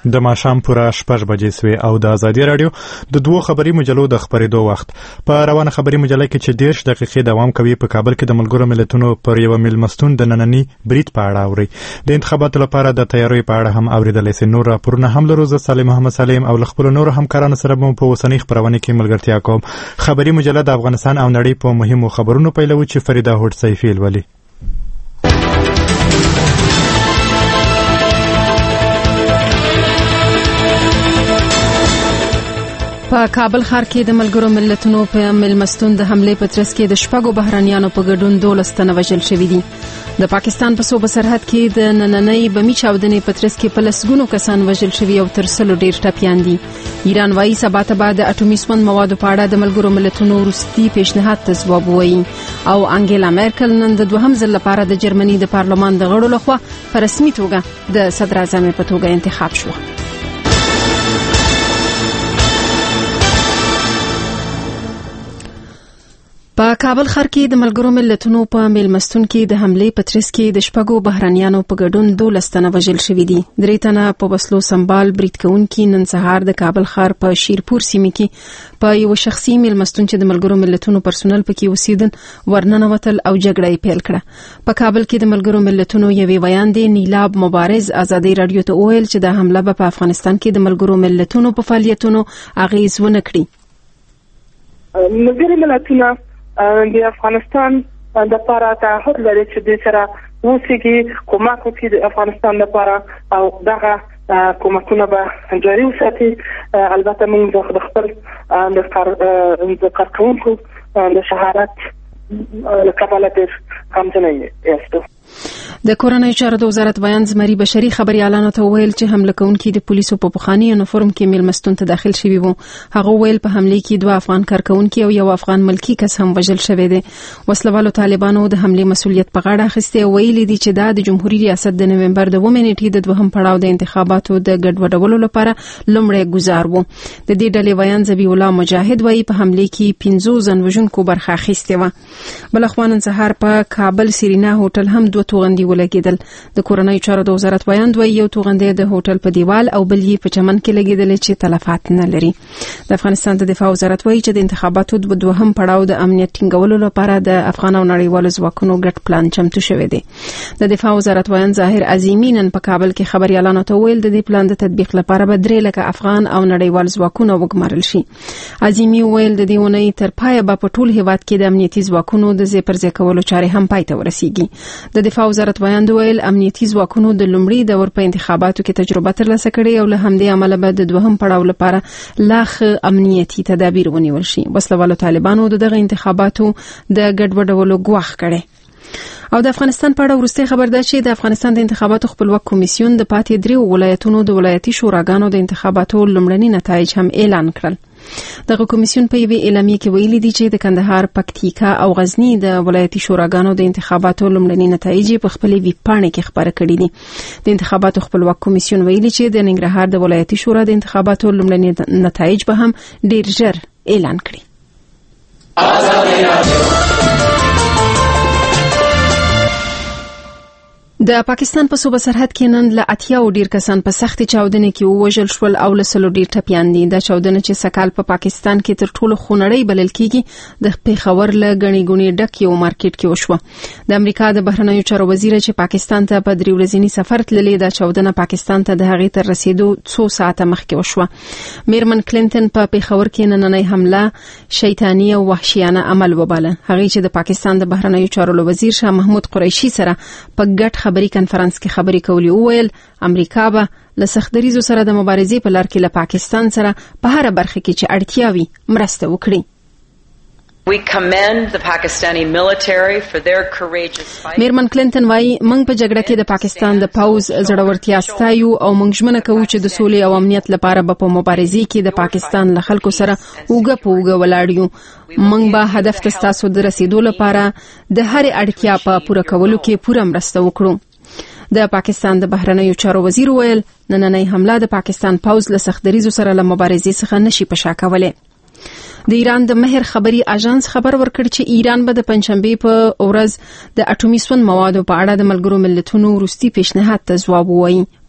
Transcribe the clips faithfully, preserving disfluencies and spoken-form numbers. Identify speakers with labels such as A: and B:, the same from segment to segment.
A: د ماښام پوره شپږ بجې سوې او د ازادي راډیو د دوو خبري مجلو د خبرېدو وخت په روانه خبري مجله کې چې دېرش دقیقې دوام کوي په کابل کې د ملګرو ملتونو پر یو میلمستون د ننني برید په اړه اوري. د انتخاباتو لپاره د تیاریو په اړه هم اوریدلی سي. نور راپورونه هم لرو. زه صالح محمد سالم او له خپلو نورو همکارانو سره به په اوسنۍ خپرونې کې ملګرتیا کوم. خبري مجله د افغانستان او نړۍ په مهمو خبرونو پیلوي چې فریده هوډ سیفي الولي.
B: په کابل ښار کې د ملګرو ملتونو په میلمستون د حملې په ترڅ کې د شپږو بهرانیانو په ګډون دولس تنه وژل شوي دي. د پاکستان په صوبه سرحد کې د نننۍ بمي چاودنې په ترڅ کې په لسګونو کسان وژل شوي او تر سلو ډیر ټپیان دي. ایران وايي سبا ته به د اټومي سون موادو په اړه د ملګرو ملتونو وروستي پیشنهاد ته ځواب ووایي. او انګیلا مارکل نن د دوهم ځل لپاره د جرمني د پارلمان د غړو لخوا په رسمي توګه د صدر اعظم په توګه انتخاب شوه. په کابل ښار کې د ملګرو ملتونو په میلمستون کې د حملې په ترڅ کې د شپږو بهرانیانو په ګډون دولس تنه وژل شوي دي. درې تنه په وسلو سمبال برید کوونکي نن سهار د کابل ښار په شیرپور سیمه کې په یو شخصي میلمستون چې د ملګرو ملتونو پرسونل پکې اوسیدل ورننوتل او جګړه یې پیل کړه. په کابل کې د ملګرو ملتونو یوې ویاندې نیلاب مبارز ازادي رادیو ته وویل چې د حمله په افغانستان کې د ملګرو ملتونو په فعالیتونو اغیز ونه کړي.
C: ملګرو ملتونو د افغانستان د لپاره تعهد لري چې د سره وسیږي کومک وکړي د افغانستان لپاره او دغه کومکونه به جاري وساتي. البته موږ د خپل د کارکوونکو د شهادت لکباله ډېر غمجنه یاستو.
B: د کورنۍ چارو د وزارت بیان زمري بشري خبريالانو ته ویل چې حمله کوونکي د پولیسو په پخوانی یونیفورم کې میلمستون ته داخل شوي وو. هغه ویل په حمله کې دوه افغان کارکوونکي او یو افغان ملکی کس هم وژل شوی دی. وسلوالو طالبانو د حمله مسؤلیت په غاړه اخیسته او ویلي دي چې دا د جمهوریت ریاست د نومبر د اووه نیټې د دوهم پړاو د انتخاباتو د ګډوډولو لپاره لومړی گزار وو. د دې ډلې بیان ذبیح الله مجاهد وایي په حمله کې پنځه ځنوژونکو برخه اخیسته و. بل خوانن سهار په کابل سیرینا هوټل هم دوه توغندي ولګیدل. د کورنۍ چارو د وزارت بیان دوی یو توغندي د هوټل په دیوال او بل یې په چمن کې لګیدل چې تلفات نه لري. د افغانستان د دفاع وزارت وایي چې د انتخاباتو د دوهم پړاو د امنیت ټینګولو لپاره د افغان او نړیوالو ځواکونو ګډ پلان چمتو شوی دی. د دفاع وزارت بیان ظاهر عظیمی نن په کابل کې خبريالانو ته ویل د دې پلان د تطبیق لپاره به درې لکه افغان او نړیوال ځواکونه وګمارل شي. عظیمی ویل د دې ونې تر پایه به په ټول هیواد کې د امنیتي ځواکونو د ځای پر ځای کولو چارې هم پای ته ورسیږي. د دفاع وزارت بیان ویل امنیتي ځواکونو د لومړي دور په انتخاباتو کې تجربه ترلاسه کړې او له همدې عمله به د دوهم پړاو لپاره لاخ امنیتي تدابیر ونیول شي. وسلوالو طالبانو دغه انتخاباتو د ګډوډولو ګواښ کړي. او د افغانستان په اړه ورسته خبر ده چې د افغانستان د انتخاباتو خپلواک کمیسیون د پاتې دریو ولایتونو د ولایتي شوراګانو د انتخاباتو لومړني نتایج هم اعلان کړل. دغه کمیسیون په یوه اعلامیه کې ویلي دي چې د کندهار، پکتیکا او غزنی د ولایتي شوراګانو د انتخاباتو لومړني نتایج په خپل ویب پاڼه کې خبره کړې دي. د انتخاباتو خپلواک کمیسیون ویلي چې د ننګرهار د ولایتي شورا د انتخاباتو لومړني نتایج به هم ډیر ژر اعلان کړي. د پاکستان په صوبه سرحد کې نن له اتیا او ډیر کسان په سختي چاودنې کې وژل شول او له سلو ډیر ټپیان دي. دا چاودنه چې سکهال په پاکستان کې تر ټولو خونړۍ بلل کېږي د پیښور له غني ګونی ډک یو مارکیټ کې وشوه. د امریکا د بهرنیو چارو وزیر چې پاکستان ته په درې ورځنی سفر تللی دا چاودنه پاکستان ته د هغې تر رسیدو څو ساعته مخکې وشوه. میرمن کلینټن په پیښور کې نننۍ حمله شیطانی او وحشیانه عمل وباله. هغه چې د پاکستان د بهرنیو چارو وزیر شاه محمود قریشي سره په ګډ خبري کنفرانس کې خبري کولی او ویل امریکا به له سختدریزو سره د مبارزې په لار کې له پاکستان سره په هر برخه کې چې اړتیا وي مرسته وکړي.
D: We commend the Pakistani military for their courageous fight.
B: میرمن کلینټن وايي موږ په جګړه کې د پاکستان د پوز زړورتیا ستایو او موږ ژمنه کوو چې د سولې او امنیت لپاره به په مبارزې کې د پاکستان له خلکو سره اوګه په اوګه ولاړ یو. موږ به هدف ته ستاسو د رسیدو لپاره د هر اړتیا په پوره کولو کې پوره مرسته وکړو. د پاکستان د بهرنیو چارو وزیر ویل نننۍ حمله د پاکستان پوز له سختدریزو سره له مبارزې څخه نشي پشا کولای. د ایران د مهر خبري اژانس خبر ورکړ چې ایران به د پنځشنبه په ورځ د اټومي سون موادو په اړه د ملګرو ملتونو وروستي پیشنهاد ته ځواب ووایي.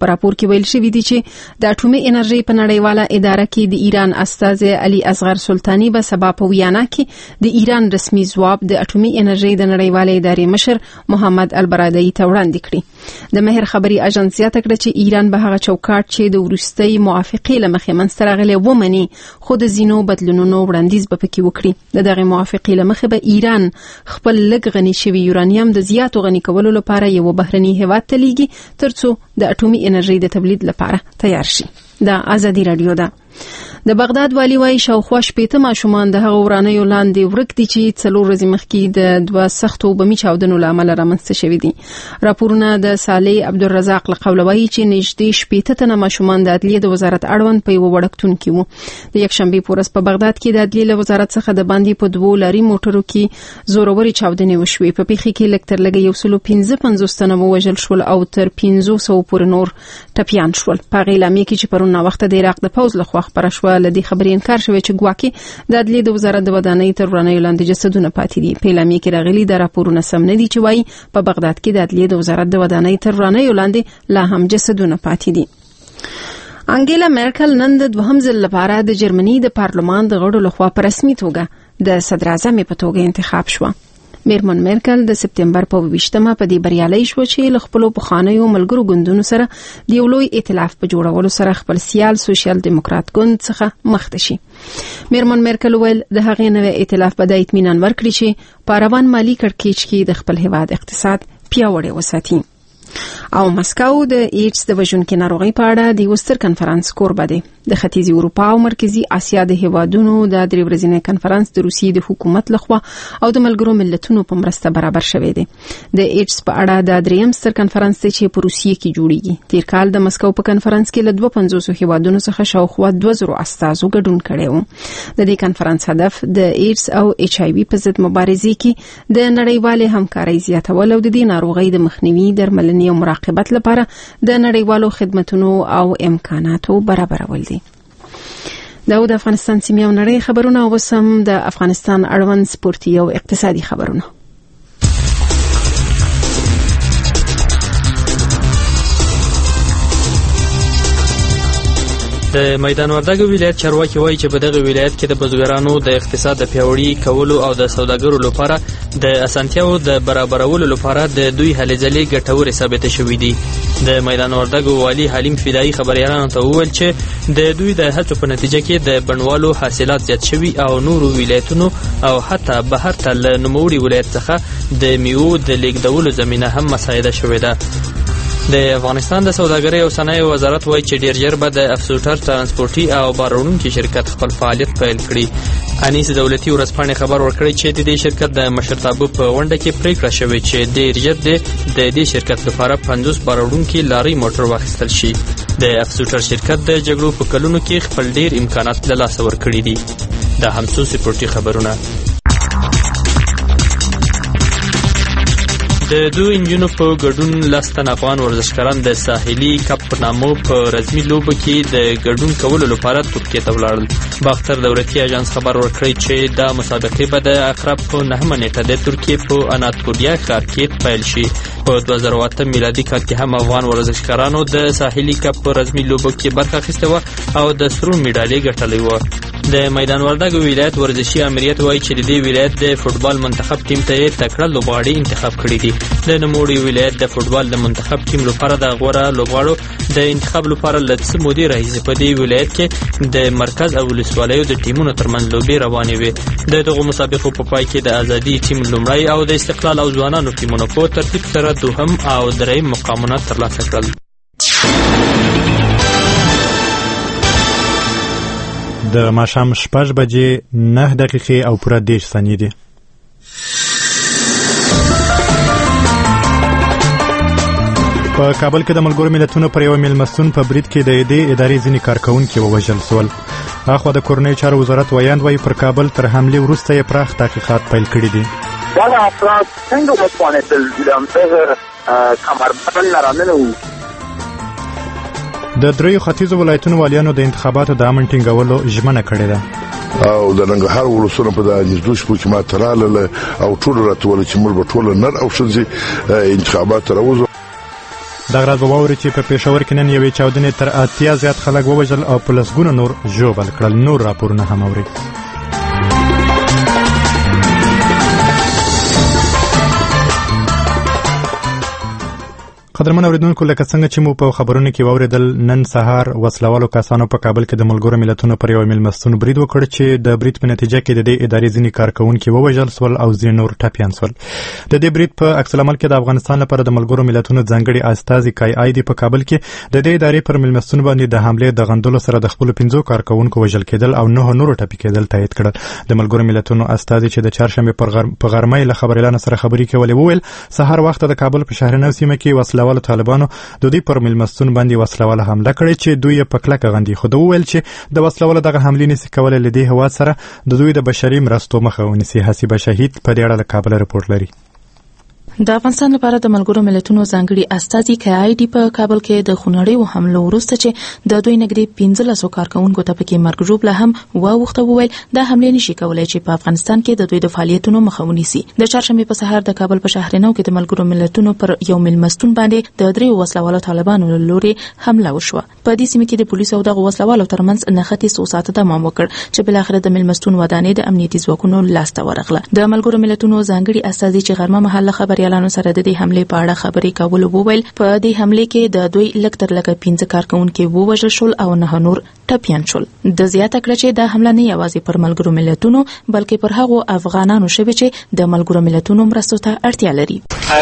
B: په راپور کې ویل شوی دی چې د اټومي انرژي په نړیواله اداره کې د ایران استازي علي اصغر سلطانی به سبا په ویانا کې د ایران رسمي ځواب د اټومي انرژي د نړیواله ادارې مشر محمد البرادعي ته وړاندې کړی. د مهر خبري اژانس زیاته کړه چې ایران به هغه چوکاټ چې د وروستي موافقې لمخې منځته راغلی ومني خو د ځینو بدلونونو وړاندیز به پکې وکړي. د دغه موافقې لمخې به ایران خپل لږ غني شوی یورانیم د زیاتو غني کولو لپاره یو بهرني هیواد ته لیږي ترڅو د اټومي انرژي د تولید لپاره تیار شي. دا ازادي رادیو ده. د بغداد والی وايي شاوخوا شپېته ماشومان د هغه ورانیو لاندې ورک دي چې څلور ورځې مخکې د دوه سختو بمي چاودنو له امله رامنځته شوي دي. راپورونه د صالح عبدالرزاق له قوله وايي چې نږدې شپېته تنه ماشومان د عدلیې د وزارت اړوند په یو وړکتون کې وو. د یکشنبې په ورځ په بغداد کې د عدلیې له وزارت څخه د باندې په دوو لاري موټرو کې زوروري چاودنې وشوې. په پیښه کې لږ تر لږه یو سل پنځه پنځوس تنه ووژل شول او تر پنځه سوه پورې نور ټپیان شول. په هغې اعلامیې کې چې پرون ناوخته د عراق د پوځ لخوا خپره شوه له دې خبرې انکار شوی چې ګواکې د عدلیې د وزارت د ودانۍ تر ورانیو لاندې جسدونه پاتې دي. په اعلامیې کې راغلي د راپورونه سم نه دي چې وایي په بغداد کې د عدلیې د وزارت د ودانۍ تر ورانیو لاندې لا هم جسدونه پاتې دي. انګیلا مرکل نن د دوهم ځل لپاره د جرمني د پارلمان د غړو لخوا په رسمي توګه د صدر اعظم په توګه انتخاب شوه. میرمن مرکل د سپتمبر په ویشتمه په دې بریالۍ شو چې له خپلو پخوانیو ملګرو ګوندونو سره د یو لوی ائتلاف په جوړولو سره خپل سیال سوشل دیموکرات ګوند څخه مخته شي. میرمن مرکل ویل د هغې نوې ائتلاف به د اطمینان ورکړي چې په روان مالي کړکېچ کې د خپل هیواد اقتصاد پیاوړی وساتي. او مسکو د ایډز د وژونکې ناروغۍ په اړه د یو ستر کنفرانس کوربه دی. د ختیځي اروپا او مرکزي اسیا د هیوادونو د درې ورځني کنفرانس د روسیې د حکومت لخوا او د ملګرو ملتونو په مرسته برابر شوی دی. د ایډز په اړه د دریم ستر کنفرانس دی چې په روسیې کې جوړیږي. تیر کال د مسکو په کنفرانس کې له دوه پنځوس هیوادونو څخه شاوخوا دوه زره استازو ګډون کړی و. د دې کنفرانس هدف د ایډز او ایچ آی وي په ضد مبارزې کې د نړیوالې همکارۍ زیاتول او د دې ناروغۍ د مخنیوي درملنې او مراقبت لپاره د نړیوالو خدماتو او امکاناتو برابرول دي. دا د افغانستان سیمه او نړۍ خبرونه او سم د افغانستان اړوند سپورتي او اقتصادي خبرونه.
E: د میدان وردګ ولایت چارواکي وایي چې په دغه ولایت کې د بزګرانو د اقتصاد د پیاوړي کولو او د سوداګرو لپاره د اسانتیاو د برابرولو لپاره د دوی هلې ځلې ګټورې ثابته شوې دي. د میدان وردګ والي حلیم فدایي خبريالانو ته وویل چې د دوی د هڅو په نتیجه کې د بڼوالو حاصلات زیات شوي او نورو ولایتونو او حتی بهر ته له نوموړي ولایت څخه د میوو د لیږدولو زمینه هم مساعده شوې ده. د افغانستان د سوداګرۍ او صنایعو وزارت وایي چې ډیر ژر به د افسوټر ترانسپورتي او بار وړونکي شرکت خپل فعالیت پیل کړي. انیس دولتي ورځپاڼې خبر ورکړی چې د دې شرکت د مشرتابه په غونډه کې پریکړه شوې چې ډیر ژر د دې شرکت لپاره پنځوس بار وړونکي لارۍ موټر واخیستل شي. د افسوټر شرکت د جګړو په کلونو کې خپل ډیر امکانات له لاسه ورکړي دي. دا هم څو سپورتي خبرونه. د دوه انجونو په ګډون لس تن افغان ورزشکاران د ساحلي کپ په نامه په رسمي لوبو کې د ګډون کولو لپاره ترکیې ته ولاړل. باختر دولتي اژانس خبر ورکړی چې دا مسابقې به د اقرب په نهمه نیټه د ترکیې په اناتولیا ښار کې پیل شي. په دوه زره اووه اتم میلادي کال کې هم افغان ورزشکارانو د ساحلي کپ په رسمي لوبو کې برخه اخیسته وه او د سرو میډالۍ ګټلې وه. د میدان وردګ ولایت ورزشي امریت وایي چې د دې ولایت د فوټبال منتخب ټیم ته یې تکړه لوبغاړي انتخاب کړي دي. د نوموړي ولایت د فوټبال د منتخب ټیم لپاره د غوره لوبغاړو د انتخاب لپاره له څه مودې راهیسې په دې ولایت کې د مرکز او ولسوالیو د ټیمونو ترمنځ لوبې روانې وې. د دغو مسابقو په پای کې د ازادي ټیم لومړی او د استقلال او ځوانانو ټیمونو په ترتیب سره دوهم او دریم مقامونه ترلاسه کړل.
A: د ماښام شپږ بجې نه دقیقې او پوره دېرش ثانیې دي. په کابل کې د ملګرو ملتونو پر یو میلمستون په برید کې د دې ادارې ځینې کارکونکي ووژل شول. اخوا د کورنۍ چارو وزارت ویاند وایي پر کابل تر حملې وروسته یې پراخ تحقیقات پیل کړي دي.
F: دغه افراد څنګه وتوانېدل دغه کمربند لرانه وو.
A: د دریو ختیځو ولایتونو والیانو د انتخاباتو د امن ټینګولو ژمنه کړې ده.
G: او د ننګرهار ولسونه په د نږدې شپو کې ماتراله او ټول راټول چې موږ به ټول نر او ښځې انتخابات راوځو.
A: دغه راز به واوري چې په پېښور کې نن یوې چاودنې تر اتیا زیات خلک ووژل او په لسګونه نور ژوبل کړل. نور راپورونه هم اوري. قدرمن اوریدونکو، لکه څنګه چې مو په خبرونو کې واوریدل، نن سهار وسلوالو کسانو په کابل کې د ملګرو ملتونو پر یو میلمستون برید وکړ چې د برید په نتیجه کې د دې ادارې ځینې کارکونکي ووژل سول او ځینې نور ټپیان سول. د دې برید په عکس العمل کې د افغانستان لپاره د ملګرو ملتونو ځانګړي استازي کای آی دی په کابل کې د دې ادارې پر میلمستون باندې د حمله د غندلو سره د خپل پنځو کارکونکو وژل کېدل او نه نور ټپي کېدل تایید کړل. د ملګرو ملتونو استازي چې د چهارشنبه په غرمه له خبريالانو سره خبري کولې وویل سهار وخت د کابل په شهر نو سیمه کې وسلوالو طالبانو د دوی پر میلمستون باندې وسلواله حمله کړې چې دوی په کلکه غندي. خو د وویل چې د وسلواله دغه حملې نسی کولای لدی هوا سره د دوی د بشري مرستو مخه ونیسي. حسیبه شهید په دې اړه له کابل رپورټ لري.
H: د افغانستان لپاره د ملګرو ملتونو ځانګړي استازي کای ډي په کابل کې د خونړیو حملو وروسته چې د دوی نږدې پنځلس کارکونکو ته پکې مرګ ژوبله هم واوښته وویل د حملې نشي کولای چې په افغانستان کې د دوی د فعالیتونو مخه ونیسي. د چهارشنبه په سهار د کابل په شهر نو کې د ملګرو ملتونو پر یو میلمستون باندې د دریو وسلوالو طالبانو له لوري حمله وشوه. په دې سیمه کې د پولیسو او د وسلوالو ترمنځ نښتې څو ساعته دوام وکړ چې بل اخر د میلمستون ودانې د امنیتي ځواکونو لاسته ورغله. د ملګرو ملتونو ځانګړي استازي چې غرمه مهال خبريالانو سره د حمله په اړه خبرې کول وویل په دې حمله کې د دوی لکتر لکه پنځه کارکونکو ووژل شول او نه نور ټپیان شول. د زیاته کړه چې د حمله نه یوازې پر ملګرو ملتونو بلکې پر هغو افغانانو شوی چې د ملګرو ملتونو مرستو ته اړتیا لري.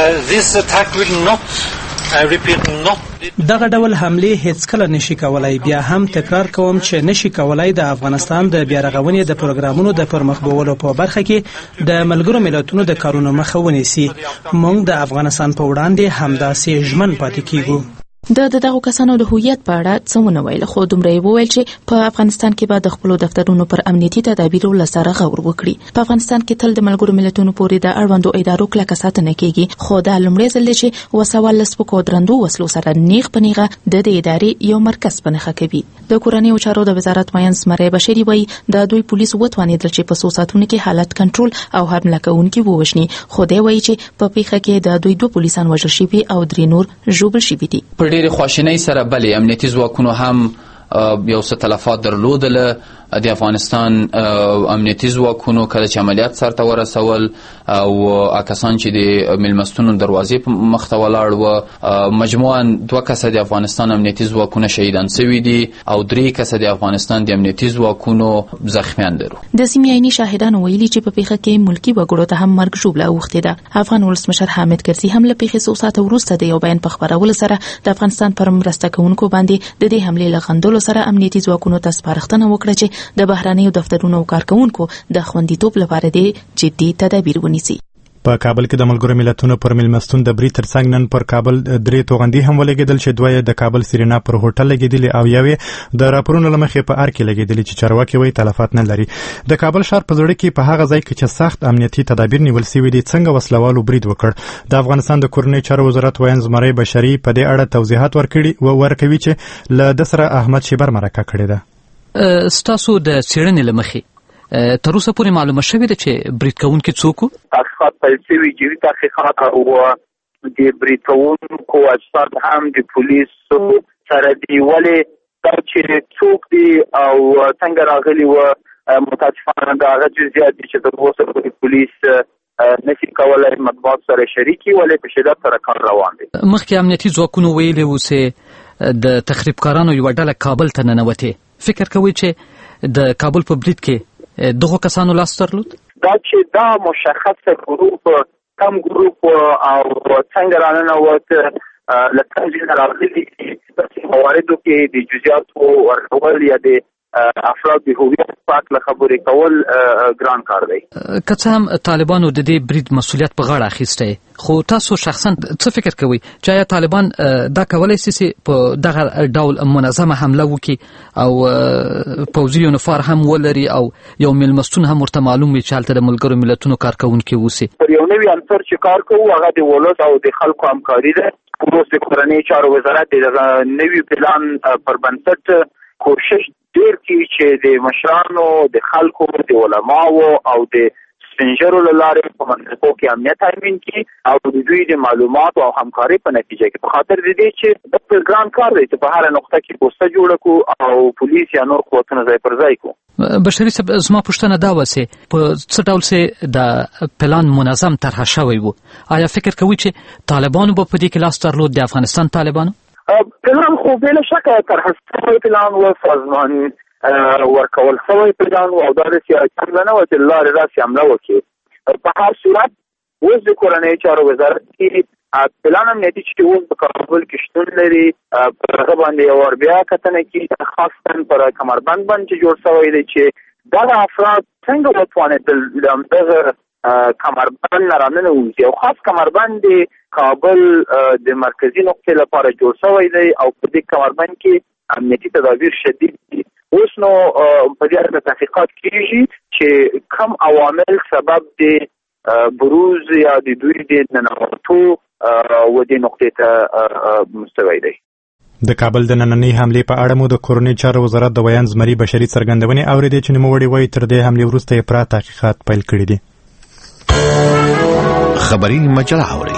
I: دغه ډول حمله هیڅ کله نشي کولای. بیا هم تکرار کوم چې نشي کولای د افغانستان د بیارغونې د پروګرامونو د پرمخ بیولو په برخه کې د ملګرو ملتونو د کارونو مخه ونیسي. موږ د افغانستان په وړاندې همداسې ژمن پاتې کیږو.
H: د دغه کسانو د هویت په اړه څه ونه ویل، خو دومره ویل چې په افغانستان کې به د خپل دفترونو پر امنیتي تدابیرو لسره غور وکړي. په افغانستان کې تل د ملګرو ملتونو پورې د اړوندو ادارو کلکه ساتنه کیږي، خو دا لومړی ځل چې وسوال لسپکو درندو وسلو سره نیغ پنیغه د دې ادارې یو مرکز پنهخه کوي. د کورنۍ چارو د وزارت ماین سمری بشری وایي د دوی پولیس وتوانیدل چې په سوساتونو کې حالت کنټرول او حمله کوونکي ووښني، خو دی وایي چې په پیښه کې د دوی دوه پولیسان وژل شوي او درې نور ژوبل شوي دي.
J: ډېر خواشینۍ سره بلې امنیتي ځواکونو هم یو څه تلفات درلودله. د افغانستان امنیتي ځواکونو کله چې عملیات سرته ورسول او کسان چې د میلمستونو دروازې په مخ ته ولاړ و، مجموعاً دوه کسه د افغانستان امنیتي ځواکونه شهیدان شوي دي او درې کسه د افغانستان د امنیتي ځواکونو زخمیان دي.
H: د سیمې عیني شاهدانو ویلي چې په پیښه کې ملکی وګړو ته هم مرګ ژوبله اوښتې ده. افغان ولسمشر حامد کرزي هم له پیښې څو ساعته وروسته د یو بیان په خپرولو سره د افغانستان پر مرسته کوونکو باندې د دې حملې له غندلو سره امنیتي ځواکونو ته سپارښتنه وکړه چې د بهرنیو دفترونو او کارکونکو د خوندیتوب لپاره د جدي تدابیر ونیسي.
A: په کابل کې د ملګرو ملتونو پر میلمستون د برید ترڅنګ نن پر کابل درې توغندي هم ولګېدل چې دوی د کابل سرینا پر هوټل لګېدلې او یوې د راپورونو لمخې په ار کې لګېدلې چې چارواکي وایي تلفات نه لري. د کابل ښار په زړه کې په هغه ځای کې چې سخت امنیتي تدابیر نیول شوي دي څنګه وسلوالو برید وکړ. د افغانستان د کورنۍ چارو وزارت وایي زمری بشری په دې اړه توضیحات ورکړي او ورکوي چې له د سره احمد شیبر مرکه کړې ده.
K: ستاسو د څېړنې لمخې تر اوسه پورې معلومه شوې ده چې برید کوونکي څوک وو؟
F: تحقیقات پیل شوي، جدي تحقیقات او د برید کوونکو اجساد هم د پولیسو سره دي. ولې دا چې څوک دي او څنګه راغلي وو متاسفانه د هغه جزئیات دي چې د اوسه پورې پولیس نشي کولای مطبوعات سره شریکي، ولې په شدت سره کار روان دي.
K: مخکې امنیتي ځواکونو ویلي وو چې د تخریبکارانو یوه ډله کابل ته ننوتې. فکر کوئ چې د کابل په برید کې دغه کسانو لاس درلود؟
F: دا چې دا مشخص ګروپ کم ګروپ او څنګه راننوت له کوم ځای راغلي په مواردو کې د جزئیاتو ورکول یا د افراد د هویت پاک له خبرې کول ګران کار دی.
K: که څه هم طالبانو د دې برید مسؤلیت په غاړه اخیستی، خو تاسو شخصا څه فکر کوئ چې آیا طالبان دا کولی شي چې په دغه ډول منظمه حمله وکړي او پوځي یونیفار هم ولري او یو میلمستون هم ورته معلوم وي چې هلته د ملګرو ملتونو کارکوونکي اوسي؟
F: پر یو نوي عنصر چې کار کوو هغه د ولس او د خلکو همکاري ده. اوس د کورنۍ چارو وزارت د نوي پلان پر بنسټ کوشش ډیر کی چې د مشرانو، د خلکو، د علماو او د مسنجرو له لارې په منطقو کې امنیت تامین کړي او د دوی د معلوماتو او همکارۍ په نتیجه کې په خاطر د دې چې د ګران کار دی چې په هر نقطه کې پوسټه جوړه کو او پولیس یا نور قوتونه ځای پر ځای کو.
K: بشري صاحب زما پوښتنه دا وسه په څه ډول سه د پلان منظم طرح شوی وو؟ آیا فکر کوي چې طالبانو په دې کې لاس درلود د افغانستان طالبانو؟
F: پلان خو بلا شکه طرح شوی پلان و سازمان ورکول شوی پلان او دا د سیاست نه و چې لارې راسي عمله وکړي. په هر صورت اوس د کورنۍ چارو وزارت کې پلان امنیتي چې اوس په کابل کې شتون لري په هغه باندې یو ور بیا کتنه کې خاصتاً پر کمربند باندې جوړ شوی دی چې دا افراد څنګه وتوانېدل دغه کمربند نه راننه وځي او خاص کمربند کابل د مرکزي نقطې لپاره جوړ شوی دی او په دې کمربند کې امنیتي تدابیر شدید دي. اوس نو په دې اړه تحقیقات کیږي چې کوم عوامل سبب دي بروز یا د دوی د ننوتو و دې نقطې ته مستوي دی.
A: د کابل د نننۍ حملې په اړه مو د کورنۍ چارو وزارت د ویان زمري بشري څرګندونې اورېدې چې نوموړي وایي تر دې حملې وروسته یې پوره تحقیقات پیل کړي دي.
L: خبري مجله اوري.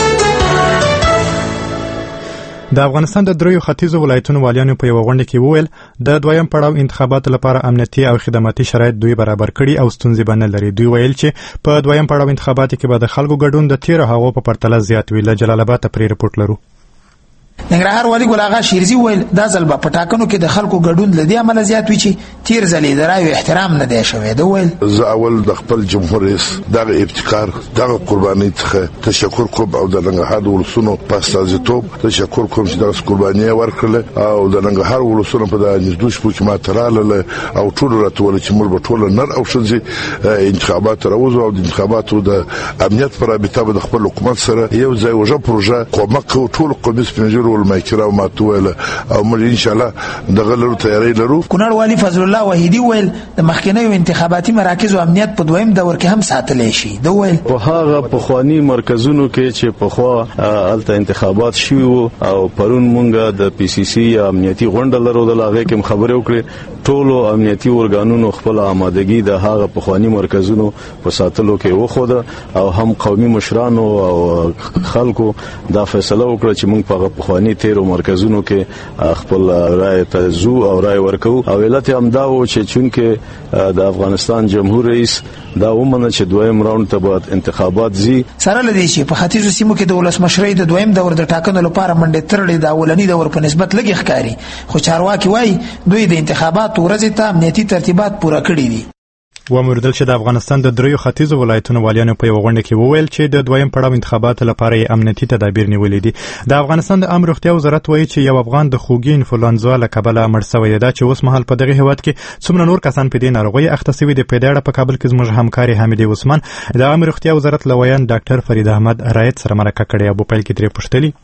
A: د افغانستان د دریو ختیځو ولایتونو والیانو په یو غونډه کې وویل د دویم پړاو انتخاباتو لپاره امنیتي او خدماتي شرایط دوی برابر کړي او ستونزې به نه لري. دوی ویل چې په دویم پړاو انتخاباتو کې به د خلکو ګډون د تیرو هغو په پرتله زیات وي. له جلال آباد ته پرې رپورټ لرو.
M: ننګرهار والی ګل اغا شیرزي ویل دا ځل په ټاکنو کې د خلکو ګډون لدی عمل زیات وي چې تیر ځلې د رایو احترام نه دی شوی. دا ویل
G: زه اول د خپل جمهور رئیس دغه ابتکار دغه قرباني څخه تشکر کوم او د ننګرهار ولسونو په استازیتوب تشکر کوم چې دغه قرباني ورکړل او د ننګرهار ولسونو په د نږدې شپو کې ماتراله او ټول راټول چې موږ په ټول نر او شنځي انتخابات راوځو او د انتخاباتو د امنیت پر رابطه د خپل حکومت سره یو ځای وجه پروژه کومک ټول قومي سپینجر والماکرا او ماتوله او موږ ان شاء الله دغه لرو تیاری لرو.
M: کونړ والی فضل الله وحیدی ویل د مخکنیو انتخاباتي مراکز او امنیت په دویم دور کې هم ساتل شي. دا ویل
N: په هغه پخوانی مرکزونو کې چې په خوا الته انتخابات شوي او پرون مونږه د پی سی سی امنیتي غونډه لرو د لاغې کې خبرې وکړې ټولو امنیتي ورګانونو خپل آمادګي د هغه پخوانی مرکزونو په ساتلو کې وخوده او هم قومي مشرانو او خلکو دا فیصله وکړه چې مونږ په پخوانی تیرو مرکزونو کې خپل رائے ته زو او رائے ورکو او علت هم دا و چې چونکه د افغانستان جمهور رئیس دا ومنه چې دویم راوند ته بعد انتخابات زی
M: سره لدی چې په ختیځو سیمو کې د ولسمشرۍ د دویم دور د ټاکنو لپاره منډه ترلې د اولنی دور په نسبت لږ ښکاری خو چارواکي وایي دوی د انتخاباتو ورځ ته امنیتي ترتیبات پوره کړی دي.
A: ومردل چې د افغانستان د دریو ختیځو ولایتونو والیانو په یو غونډه کې وویل چې د دویم پړاو انتخاباتو لپاره یې امنیتي تدابیر نیولې دي. د افغانستان د عامه روغتیا وزارت وایي چې یو افغان د خوږی انفلونزا له کبله مړ شوی دی چې اوس مهال په دغه هیواد کې څومره نور کسان په دې ناروغۍ اخته شوي دي. په دې اړه په کابل کې زموږ همکاري حمیدې عثمان د عامه روغتیا وزارت له ویان ډاکټر فرید احمد رایت سره مرکه کړې او په پیل کې ترې پوښتلي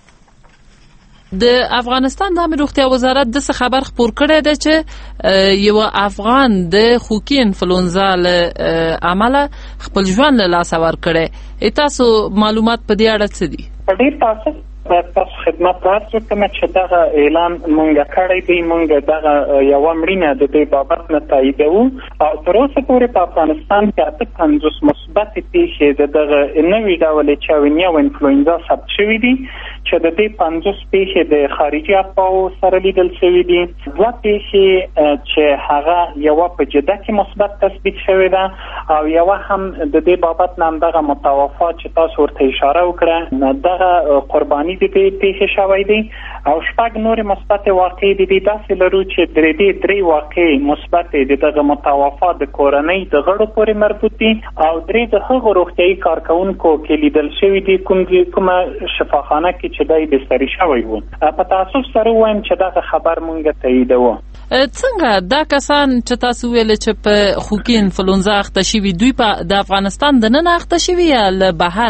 O: د افغانستان د عامه روغتیا وزارت د خبر خبر کړی دی چې یو افغان د خوکی انفلونزا له عمله خپل ژوند له لاسه ورکړی. تاسو معلومات په دې اړه څه دي؟
P: ډېر تاسو تاسو خدمت راځو کوم چې دغه اعلان مونږ کړی دی مونږ دغه یو مړینه د دې بابت نه تاییدو او تر اوسه پورې په افغانستان کې اته پنځوس مثبت پیښې د دغه نوې ډول چاوینیا او انفلونزا ثبت شوې دي چې د دې پنځوس پیښې د خارجي افواو سره لیدل شوې دي. دوه پیښې چې هغه یو په جده کې مثبت تثبیت شوې ده او یو هم د دې بابت نه دغه متوافات چې تاسو ورته اشاره وکړه دغه قرباني د دې پیښې شوی دی او شپږ نور مثبت واقع دي. داسې لرو چې درې دې درې واقع مثبت دي دغه متوافات د کورنۍ د غړو پورې مربوط دي او درې د هغو روغتیايي کارکونکو کې لیدل شوي دي کوم کومه شفاخانه کې چې دای بستری شوی وو. په تاسف سره وایم چې دا خبر مونږ تاییدوه.
O: څنګه دا کسان چې تاسو ویل چې په خوکی انفلونزا اخته شوي دوی په د افغانستان د نن اخته شوي یا له بهر نه؟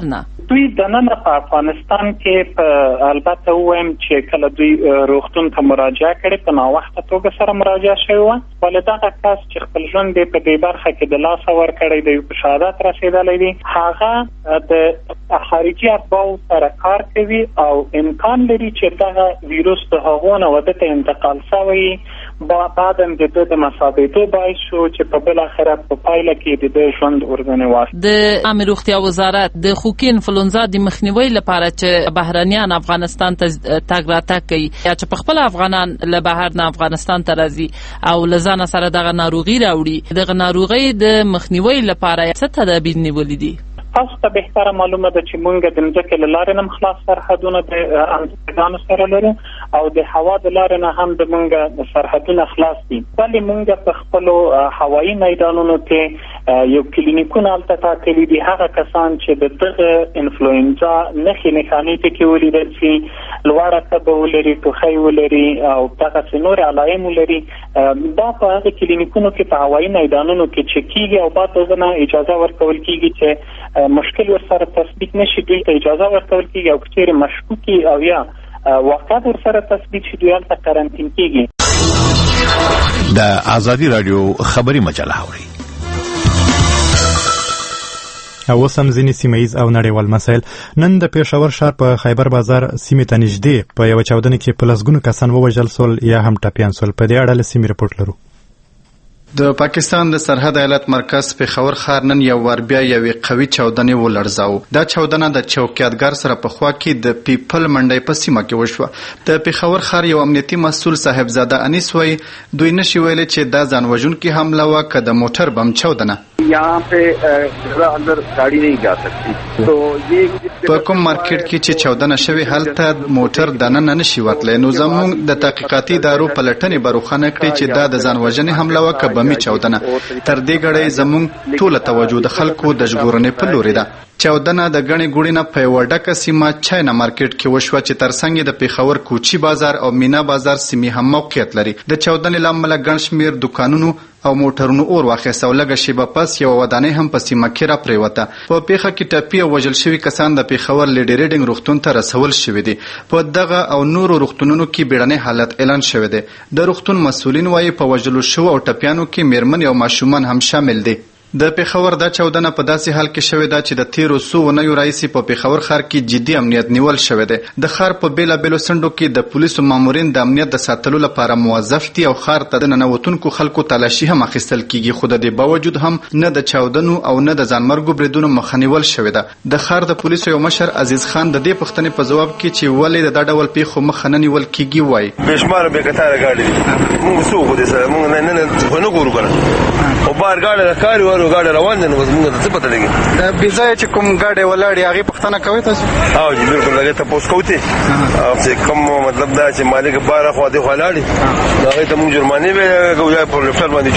P: دوی د نن په افغانستان کې په البته وایم چې کله دوی روغتون ته مراجعه کړې په ناوخته توګه سره مراجعه شوې وه، ولې دغه کس چې خپل ژوند په دې برخه کې د لاسه ورکړی دی په شهادت رسېدلی دی، هغه د خارجي اتباعو سره کار کوي او امکان لري چې دغه ویروس د هغو نه وده ته انتقال شوی با بعد هم د د مسابقو باعث شو چې په بل آخره په پایله کې د ژوند ورځنې واست.
O: د عامه روغتیا وزارت د خوکي انفلونزا د مخنیوي لپاره چې بهرانيان افغانستان ته تګ راتګ کوي یا چې په خپل افغانان له بهر نه افغانستان ته راځي او لزان سره دغه ناروغي راوړي، دغه ناروغي د مخنیوي لپاره څه تدابیر نیولې دي؟
P: تاسو ته بهتره معلومه ده چې مونږ د ځمکې له لارې نه خلاص سرحدونه د امریکایانو سره لرو او د هوا د لارې نه هم د مونږ سرحدونه خلاص دي، ولې مونږ په خپلو هوایي میدانونو کې یو کلینیکونه هلته ټاکلي دي. هغه کسان چې د دغه انفلوئنزا نښې نښانې پکې ولیدل شي، لوړه تبه ولري، ټوخی ولري او دغسې نور علایم ولري، دا په هغه کلینیکونو کې په هوایي میدانونو کې چې کېږي او بعد د نه اجازه ورکول کېږي چې مشکل ورسره تثبیت نشي، دوی ته اجازه ورکول کېږي او که چېرې مشکوکي او یا واقعات ورسره تثبیت شي دوی هلته قرنطین کېږي.
L: د ازادي راډیو خبري مجله اورئ.
A: او اوس هم ځینې سیمه ییز او نړیوال مسایل. نن د پېښور ښار په خیبر بازار سیمې ته نږدې په یوه چاودنه کې په لسګونو کسان ووژل سول یا هم ټپیان سول. په دې اړه له سیمې رپورټ لرو.
Q: د پاکستان د سرحد ایالت مرکز پېښور ښار نن یو وار بیا یوې قوي چاودنې ولړزاوه. دا چاودنه د چوکیدګر سره په خوا کې د پیپل منډۍ په سیمه کې وشوه. د پېښور ښار یو امنیتي مسؤل صاحبزاده انیس وایي دوی نشي ویلی چې دا ځان وژونکې حمله وه که د موټر بم چاودنه.
R: यहाँ पे अंदर गाड़ी नहीं जा सकती तो ये
Q: په کوم مارکیټ کې چې چاودنه شوې هلته موټر دننه نشي وتلی، نو زموږ د تحقیقاتي ادارو پلټنې به روښانه کړي چې دا د ځان وژنې حمله وه که بمي چاودنه. تر دې ګړی زموږ ټوله توجه د خلکو د ژغورنې په لوري ده. چاودنه د ګڼې ګوڼې نه په یوه ډکه سیمه چاینا مارکیټ کې وشوه چې ترڅنګ یې د پېښور کوچي بازار او مینا بازار سیمې هم موقعیت لري. د چاودنې له امله ګڼ شمېر دوکانونو او موټرونو اور واخیسته او لږه شیبه پس یوه ودانۍ هم په سیمه کې راپرېوته. په پیښه کې ټپي او وژل شوي کسان د پېښور لیډي ریډینګ روغتون ته رسول شوي دي. په دغه او نورو روغتونونو کې بیړنی حالت اعلان شوی دی. د روغتون مسؤلین وایي په وژلو شوو او ټپیانو کې میرمنې او ماشومان هم شامل دي. د پېښور دا چاودنه په داسې حال کې شوې ده چې د تیرو څو اونیو راهیسې په پېښور ښار کې جدي امنیت نیول شوی دی. د ښار په بېلابېلو څنډو کې د پولیسو مامورین د امنیت د ساتلو لپاره موظف دي او ښار ته د ننوتونکو خلکو تلاشي هم اخیستل کېږي، خو د دې باوجود هم نه د چاودنو او نه د ځانمرګو بریدونو مخه نیول شوې ده. د ښار د پولیسو یو مشر عزیز خان د دې پوښتنې په ځواب کې چې ولې د دا ډول پیښو مخه نه نیول کېږي وایي
S: بېشماره بېکتاره ګاډي دي، موږ څوک دې سره موږ نه نه نه ګورو کنه خو بار ګاډي د کاري ورو ګاډي روان دي نو موږ ته څه پته لګي.
Q: د بې ځایه چې کوم ګاډی ولاړ هغې پوښتنه کوئ تاسو؟
S: او جی بالکل هغې تپوس کوو او چې کوم مطلب دا چې مالک بار خوا دې خوا لاړي نو هغې ته موږ جرمانې به کوو یا پر لفټر باندې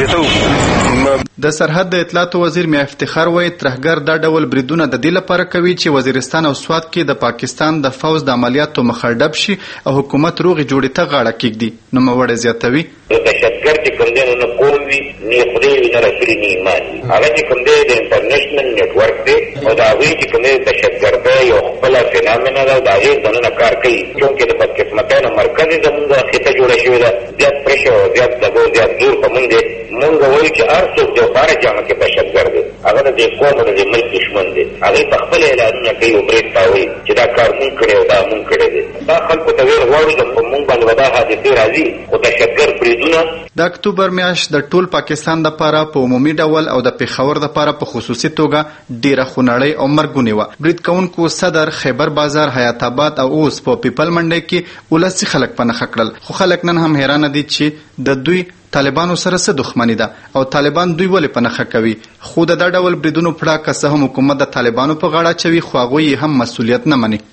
S: چتو.
Q: د سرحد د اطلاعاتو وزیر میا افتخار وایي ترهګر دا ډول بریدونه د دې لپاره کوي چې وزیرستان او سوات کې د پاکستان د فوز د عملیاتو مخه ډب شي او حکومت روغې جوړې ته غاړه کېږدي. نوموړی زیاتوي
T: دهشتګرد چې کوم دی نو نه قوم وي نه خدای وي نه رسول وي نه ایمان وي. هغه چې کوم دی د انټرنیشنل نیټورک دی او د هغوی چې کوم دی دهشتګردۍ یو خپله فینامنا ده او د هغې دننه کار کوي. چونکې د بدقسمتۍ نه مرکز یې زمونږ خطه جوړه شوې ده، زیات پرشه او زیات دبو زیات زور په مونږ دی. مونږ وایو چې هر څوک دی په هره جامه کې دهشتګرد دی، هغه د دې قوم او د دې ملک دښمن دی. هغې په خپله اعلانونه کوي او برید تاووي چې دا کار مونږ کړی او دا مونږ کړی دی. دا خلکو ته ویل غواړو چې په مونږ باندې به دا حادثې راځي، خو دهشتګرد بریدونه
Q: د اکتوبر میاشت د ټول پاکستان دپاره په عمومي ډول او د پېښور دپاره په خصوصي توګه ډیره خونړۍ او مرګونې وه. برید کوونکو صدر، خیبر بازار، حیات آباد او اوس په پیپل منډۍ کې ولسي خلک په نښه کړل. خو خلک نن هم حیرانه دي چې د دوی طالبانو سره څه دښمني ده او طالبان دوی ولې په نښه کوي. خو د دا ډول بریدونو پړه که څه هم حکومت د طالبانو په غاړه اچوي، خو هغوی هم مسؤلیت نه مني.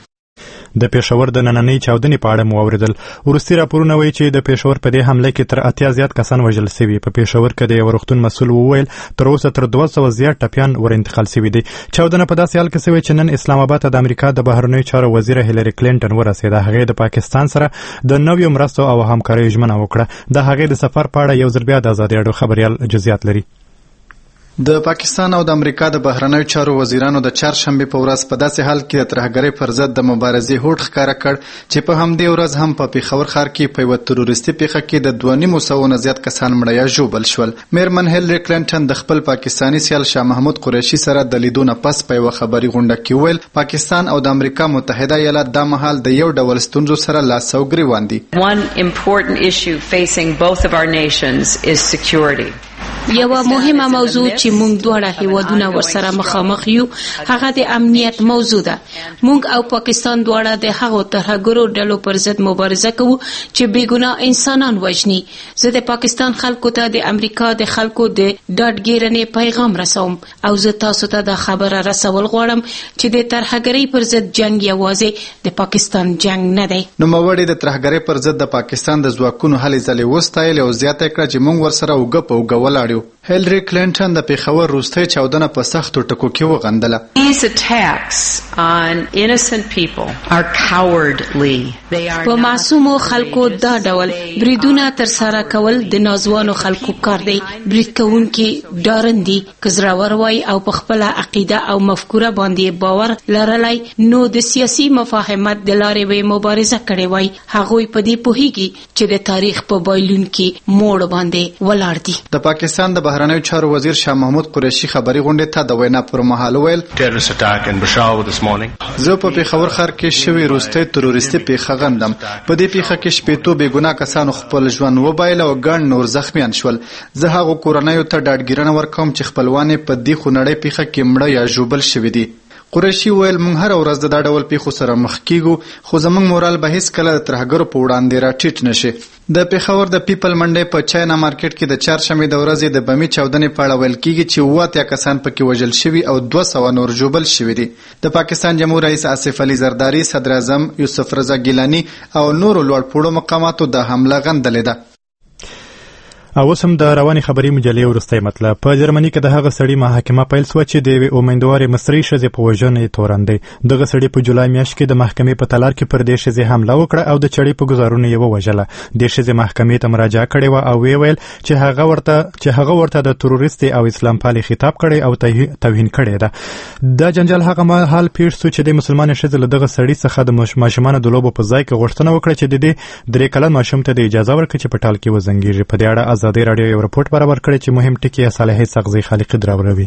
A: د پېښور د نننۍ چاودنې په اړه مو واورېدل. وروستي راپورونه وایي چې د پېښور په دې حمله کې تر اتیا زیات کسان وژل سوي. په پېښور کې د یو روغتون مسؤل وویل تر اوسه تر دوه سوه زیات ټپیان ور انتقال سوي دي. چاودنه په داسې حال کې سوې چې نن اسلام آباد ته د امریکا د بهرنیو چارو وزیره هیلري کلینټن ورسېده. هغې د پاکستان سره د نویو مرستو او همکاریو ژمنه وکړه. د هغې د سفر په اړه یو ځل بیا د ازادي راډیو خبریال جزئیات لري.
Q: د پاکستان او د امریکا د بهرنیو چارو وزیرانو د چهارشنبه په ورځ په داسې حال کې د ترهګرۍ پر ضد د مبارزې هوډ ښکاره کړ چې په همدې ورځ هم په پیښور ښار کې په یوه تروریستي پیښه کې د دوه نیمو سوو نه زیات کسان مړه یا ژوبل شول. میرمن هیلری کلینټن د خپل پاکستاني سیال شاه محمود قریشي سره د لیدو نه پس په یوه خبري غونډه کې وویل پاکستان او د امریکا متحده ایالات دا مهال د یو ډول ستونزو سره لاس او ګریوان دي.
D: One important issue facing both of our nations is security.
U: یوه مهمه موضوع چې موږ دواړه هیوادونه ورسره مخامخ یو هغه د امنیت موضوع ده. موږ او پاکستان دواړه د هغو ترهګرو ډلو پر ضد مبارزه کوو چې بېګناه انسانان وژني. زه د پاکستان خلکو ته د امریکا د خلکو د ډاډګیرنې پیغام رسوم او زه تاسو ته دا خبره رسول غواړم چې د ترهګرۍ پر ضد جنګ یوازې د پاکستان جنګ نه دی.
Q: نوموړي د ترهګرۍ پر ضد د پاکستان د ځواکونو هلې ځلې وستایلې او زیاته کړه چې موږ ورسره اوږه په اوږه ولاړ یو. هیلری کلینټن د پیښور وروستۍ چاودنه په سختو ټکو کې وغندله.
D: These attacks on innocent people are cowardly.
U: په معصومو خلکو دا ډول بریدونه ترسره کول د نازوانو خلکو کار دی. برید کوونکي ډارن دي. که زړور وای او په خپله عقیده او مفکوره باندې باور لرلی نو د سیاسي مفاهمت د لارې به مبارزه کړې وای. هغوی په دې پوهیږي چې د تاریخ په بایلون کې موړ باندې ولاړ دي.
Q: د پاکستان د بهرنیو چارو وزیر شاه محمود قریشي خبري غونډې ته د وینا پر مهال وویل زه په پیښور ښار کې شوې وروستۍ تروریستي پیښه غندم. په دې پیښه کې شپېتو بېګناه کسانو خپل ژوند وبایله او ګڼ نور زخمیان شول. زه هغو کورنیو ته ډاډګیرنه ورکوم چې خپلوان یې په دې خونړۍ پیښه کې مړه یا ژوبل شوي دي. قریشي ویل موږ هره ورځ د دا ډول پیښو سره مخ کیږو خو زموږ مورال به هیڅکله د ترهګرو په وړاندې راټیټ نشي. د پیښور د پیپل منډۍ په چاینا مارکیټ کې د چهارشنبې د ورځې د بمي چاودنې په اړه ویل کیږي چې اووه اتیا کسان پکې وژل شوي او دوه سوه نور ژوبل شوي دي. د پاکستان جمهور رئیس آصف علي زرداري، صدر اعظم یوسف رضا ګیلاني او نورو لوړپوړو مقاماتو د حمله غندلې ده.
A: او اوس هم د روانې خبري مجلې وروستی مطلب. په جرمني کې د هغه سړي محاکمه پیل سوه چې د یوې امیندوارې مصري ښځې په وژنه یې تورن دی. دغه سړي په جولای میاشت کې د محکمې په تالار کې پر دې ښځې حمله وکړه او د چړې په ګزارونو یې ووژله. دې ښځې محکمې ته مراجعه کړې وه او ویې ویل چې هغه ورته چې هغه ورته د تروریستې او اسلام پالې خطاب کړی او توهین کړی ده. دا جنجال هغه مهال پیښ سو چې د مسلمانې ښځې له دغه سړي څخه د ماشومانو د لوبو په ځای کې غوښتنه وکړه چې د دې درې کلن ماشوم ته د اجازه ورکړي چې په ټال کې وزنګېږي. په دې اړه ازادي راډیو یو رپورټ برابر کړی چې مهم ټکي یې صالحې سغزي خالقي دراوروي.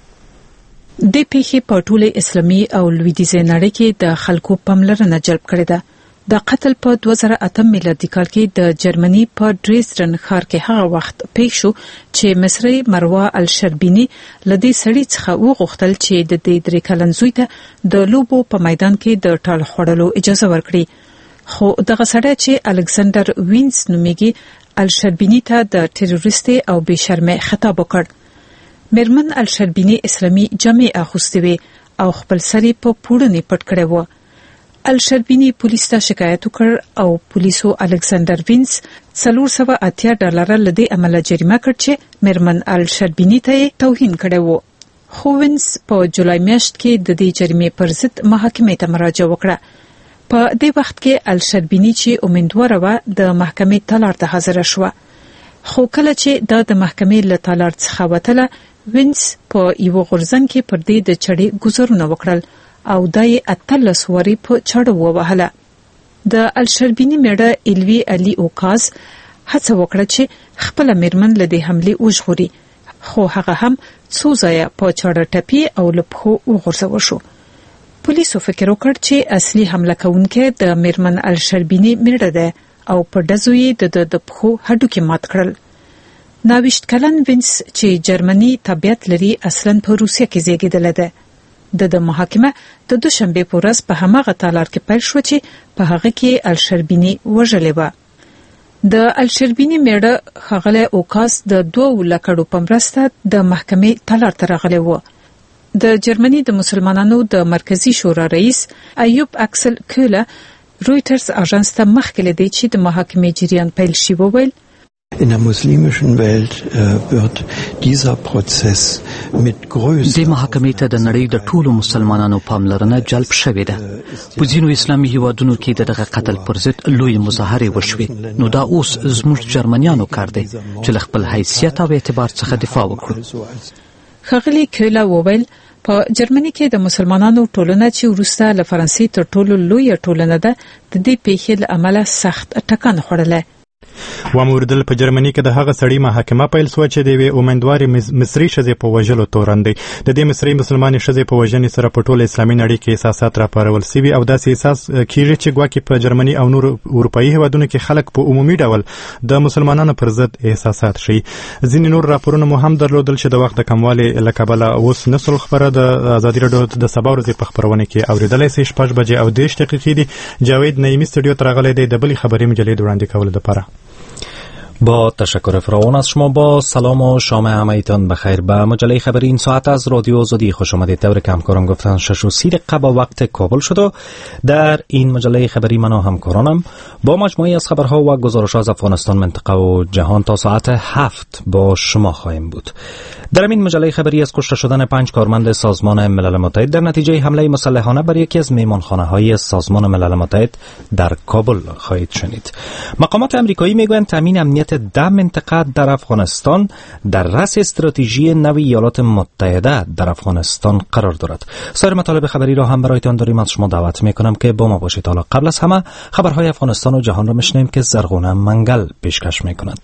B: د پیښې په ټوله اسلامي او لویدیځه نړۍ کې د خلکو پاملرنه جلب کړې ده. د قتل په دوه زره اتم میلادي کال کې د جرمني په ډریسډن ښار کې هغه وخت پیښ شو چې مصری مروه الشربینی لدې سړي څخه وغوښتل چې د دې درې کلن زوی ته د لوبو په میدان کې د ټال خوړلو اجازه ورکړي. خو دغه سړی چې الکسندر وینز نومیږي الشربینی ته د ټیرورستي او بې شرمۍ خطاب وکړ. میرمن الشربینی اسلامي جامې اغوستې وې او خپل سر یې په پوړنې پټ کړی و. الشربینی پولیس ته شکایت وکړ او پولیسو الکسندر وینز څلور سوه اتیا ډالره له دې امله جریمه کړ چې میرمن الشربینی ته یې توهین کړی و. خو وینز په جولای میاشت کې د دې جریمې پر ضد محاکمې ته مراجعه وکړه. په دې وخت کې الشربینی چې امیندواره وه د محکمې تالار ته حاضره شوه. خو کله چې دا د محکمې له تالار څخه وتله وینز په یو غورځنګ کې پر دې د چړې ګزارونه وکړل او دا یې اتلس وارې په چړه ووهله. د الشربینی میړه الوی علي اوکاز هڅه وکړه چې خپله میرمن له دې حملې وژغوري خو هغه هم څو ځایه په چړه ټپي او له پښو وغورځول شو. پولیسو فکر وکړ چې اصلي حمله کوونکی د میرمن الشربینی میړه ده او په ډزو یې د د پښو هډوکي مات کړل. نوویشت کلن وینز چې جرمني طبیعت لري اصلا په روسیه کې زیږیدلی ده. د د محاکمه د دوشنبه په ورځ په هماغه تالار کې پیل شو چې په هغه کې الشربینی وژلې وه. د الشربینی میړه ښاغلی اوکاس د دوه لکړو په مرسته د محکمې تالار ته راغلی و. د جرمني د مسلمانانو د مرکزی شورا رئیس ایوب اکسل کوله رویټرز اژانس ته مخکې له دې چې د محاکمې جریان پیل شي وویل
V: In der muslimischen Welt äh, wird dieser Prozess mit größter
K: د محاکمې ته د نړۍ د ټولو مسلمانانو پاملرنه جلب شوې ده. په ځینو اسلامي هیوادونو کې دغه قتل پر ضد لوی مظاهرې وشوې. نو دا اوس زموږ جرمنیانو کار دی چې له خپل حیثیت او اعتبار څخه دفاع وکړو.
C: ښاغلي کویلا وویل په جرمني کې د مسلمانانو ټولنه چې وروسته له فرانسې تر ټولو لویه ټولنه ده د دې پیښې له امله سخت ټکان خوړله.
A: واموردل په جرمني کې د هغه سړي محاکمه پیل شو چې د یوې امیندوارې مصري ښځې په وژلو تورن دی. د دې مصري مسلمانې ښځې په وژنې سره په ټوله اسلامي نړۍ کې احساسات راپارول شوي او داسې احساس کیږي چې ګواکې په جرمني او نورو اروپایي هیوادونو کې خلک په عمومي ډول د مسلمانانو پر ضد احساسات ښیي. ځینې نور راپورونه مو هم درلودل چې د وخت د کموالي له کبله اوس نسل خبره د ازادي راډیو د سبا ورځې په خبرونه کې اوریدلای شئ. شپږ بجې او دېرش دقیقې دي. جاوید نعیمی استودیو ته راغلی دی د بلې خبري مجلې د وړاندې کولو لپاره.
E: با تشکر فراوان از شما. با سلام و شام همه‌تان بخیر. به مجله خبری این ساعت از رادیو آزادی خوش آمدید. دور که همکارم گفتن شش و سی دقیقه با وقت کابل شد و در این مجله خبری من و همکارانم با مجموعی از خبرها و گزارش‌ها از افغانستان، منطقه و جهان تا ساعت هفت با شما خواهیم بود. در این مجله خبری از کشته شدن پنج کارمند سازمان ملل متحد در نتیجه حمله مسلحانه بر یکی از میمانخانه‌های سازمان ملل متحد در کابل خواهید شنید. مقامات آمریکایی میگویند تامین امنیت ده منطقه در افغانستان در رأس استراتژی نوی ایالات متحده در افغانستان قرار دارد. سایر مطالب خبری را هم برایتان داریم. از شما دعوت میکنم که با ما باشید. حالا قبل از همه خبرهای افغانستان و جهان را میشنویم که زرغونه منگل پیشکش میکند.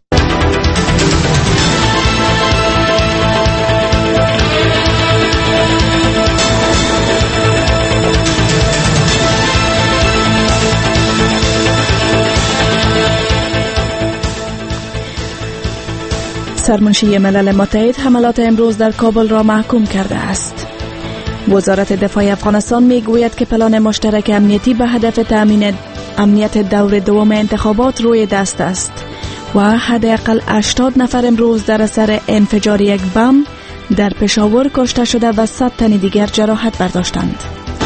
W: سرمنشی ملل متحد حملات امروز در کابل را محکوم کرده است. وزارت دفاع افغانستان میگوید که پلان مشترک امنیتی به هدف تامین امنیت دور دوم انتخابات روی دست است و حداقل هشتاد نفر امروز در اثر انفجار یک بم در پشاور کشته شده و صد تن دیگر جراحت برداشتند.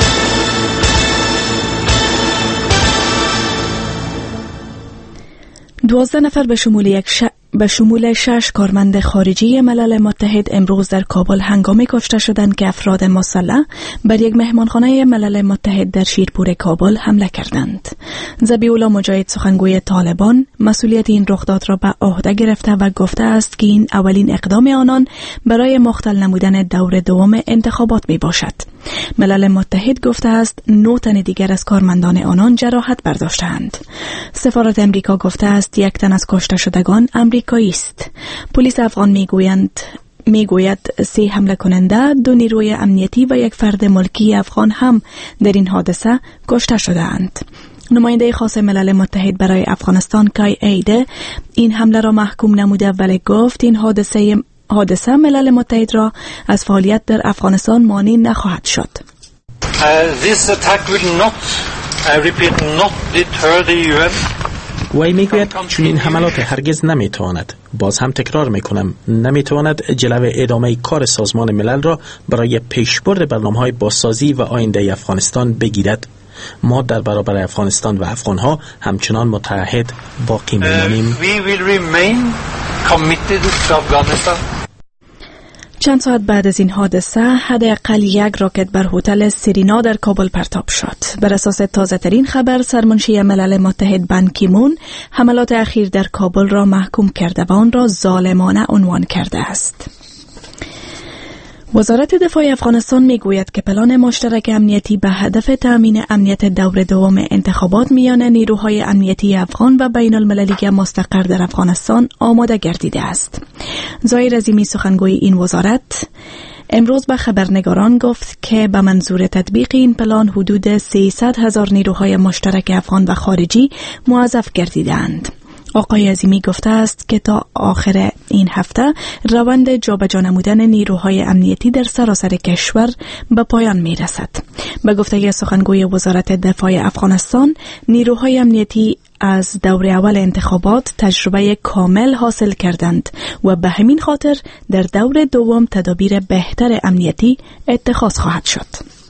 W: دوازده نفر به شمول یک ش... به شمول شش کارمند خارجی ملل متحد امروز در کابل هنگامی کشته شدند که افراد مسلح بر یک مهمانخانه ملل متحد در شیرپور کابل حمله کردند. ذبیح‌الله مجاهد سخنگوی طالبان مسئولیت این رخداد را به عهده گرفته و گفته است که این اولین اقدام آنان برای مختل نمودن دور دوم انتخابات می باشد. ملل متحد گفته است نه تن دیگر از کارمندان آنان جراحت برداشتند. سفارت امریکا گفته است یک تن از کشته شدگان امریکایی است. پلیس افغان میگویند میگوید سه حمله کننده، دو نیروی امنیتی و یک فرد ملکی افغان هم در این حادثه کشته شدند. نماینده خاص ملل متحد برای افغانستان کای ایده این حمله را محکوم نموده ولی گفت این حادثه حادثه ملل متحد را از فعالیت در افغانستان مانع نخواهد شد.
X: Uh, this attack will not, I repeat, not deter the U N.
Y: وی میگوید چون این حملات هرگز نمیتواند، باز هم تکرار میکنم، نمیتواند جلوه ادامه کار سازمان ملل را برای پیشبرد برنامه‌های بازسازی و آینده افغانستان بگیرد. ما در برابر افغانستان و افغانها همچنان متحد باقی میمانیم.
X: Uh, we will remain committed to Afghanistan.
W: چند ساعت بعد از این حادثه حداقل یک راکت بر هتل سرینا در کابل پرتاب شد. بر اساس تازه ترین خبر سرمنشی ملل متحد بان کی مون حملات اخیر در کابل را محکوم کرده و آن را ظالمانه عنوان کرده است. وزارت دفاع افغانستان میگوید که پلان مشترک امنیتی به هدف تامین امنیت دور دوم انتخابات میان نیروهای امنیتی افغان و بین المللی مستقر در افغانستان آماده گردیده است. ظاهر عظیمی سخنگوی این وزارت امروز به خبرنگاران گفت که به منظور تطبیق این پلان حدود سیصد هزار نیروهای مشترک افغان و خارجی موظف گردیدند. آقای عظیمی گفته است که تا آخر این هفته روند جابجا نمودن نیروهای امنیتی در سراسر کشور به پایان می رسد. به گفته سخنگوی وزارت دفاع افغانستان، نیروهای امنیتی از دور اول انتخابات تجربه کامل حاصل کردند و به همین خاطر در دور دوم تدابیر بهتر امنیتی اتخاذ خواهد شد.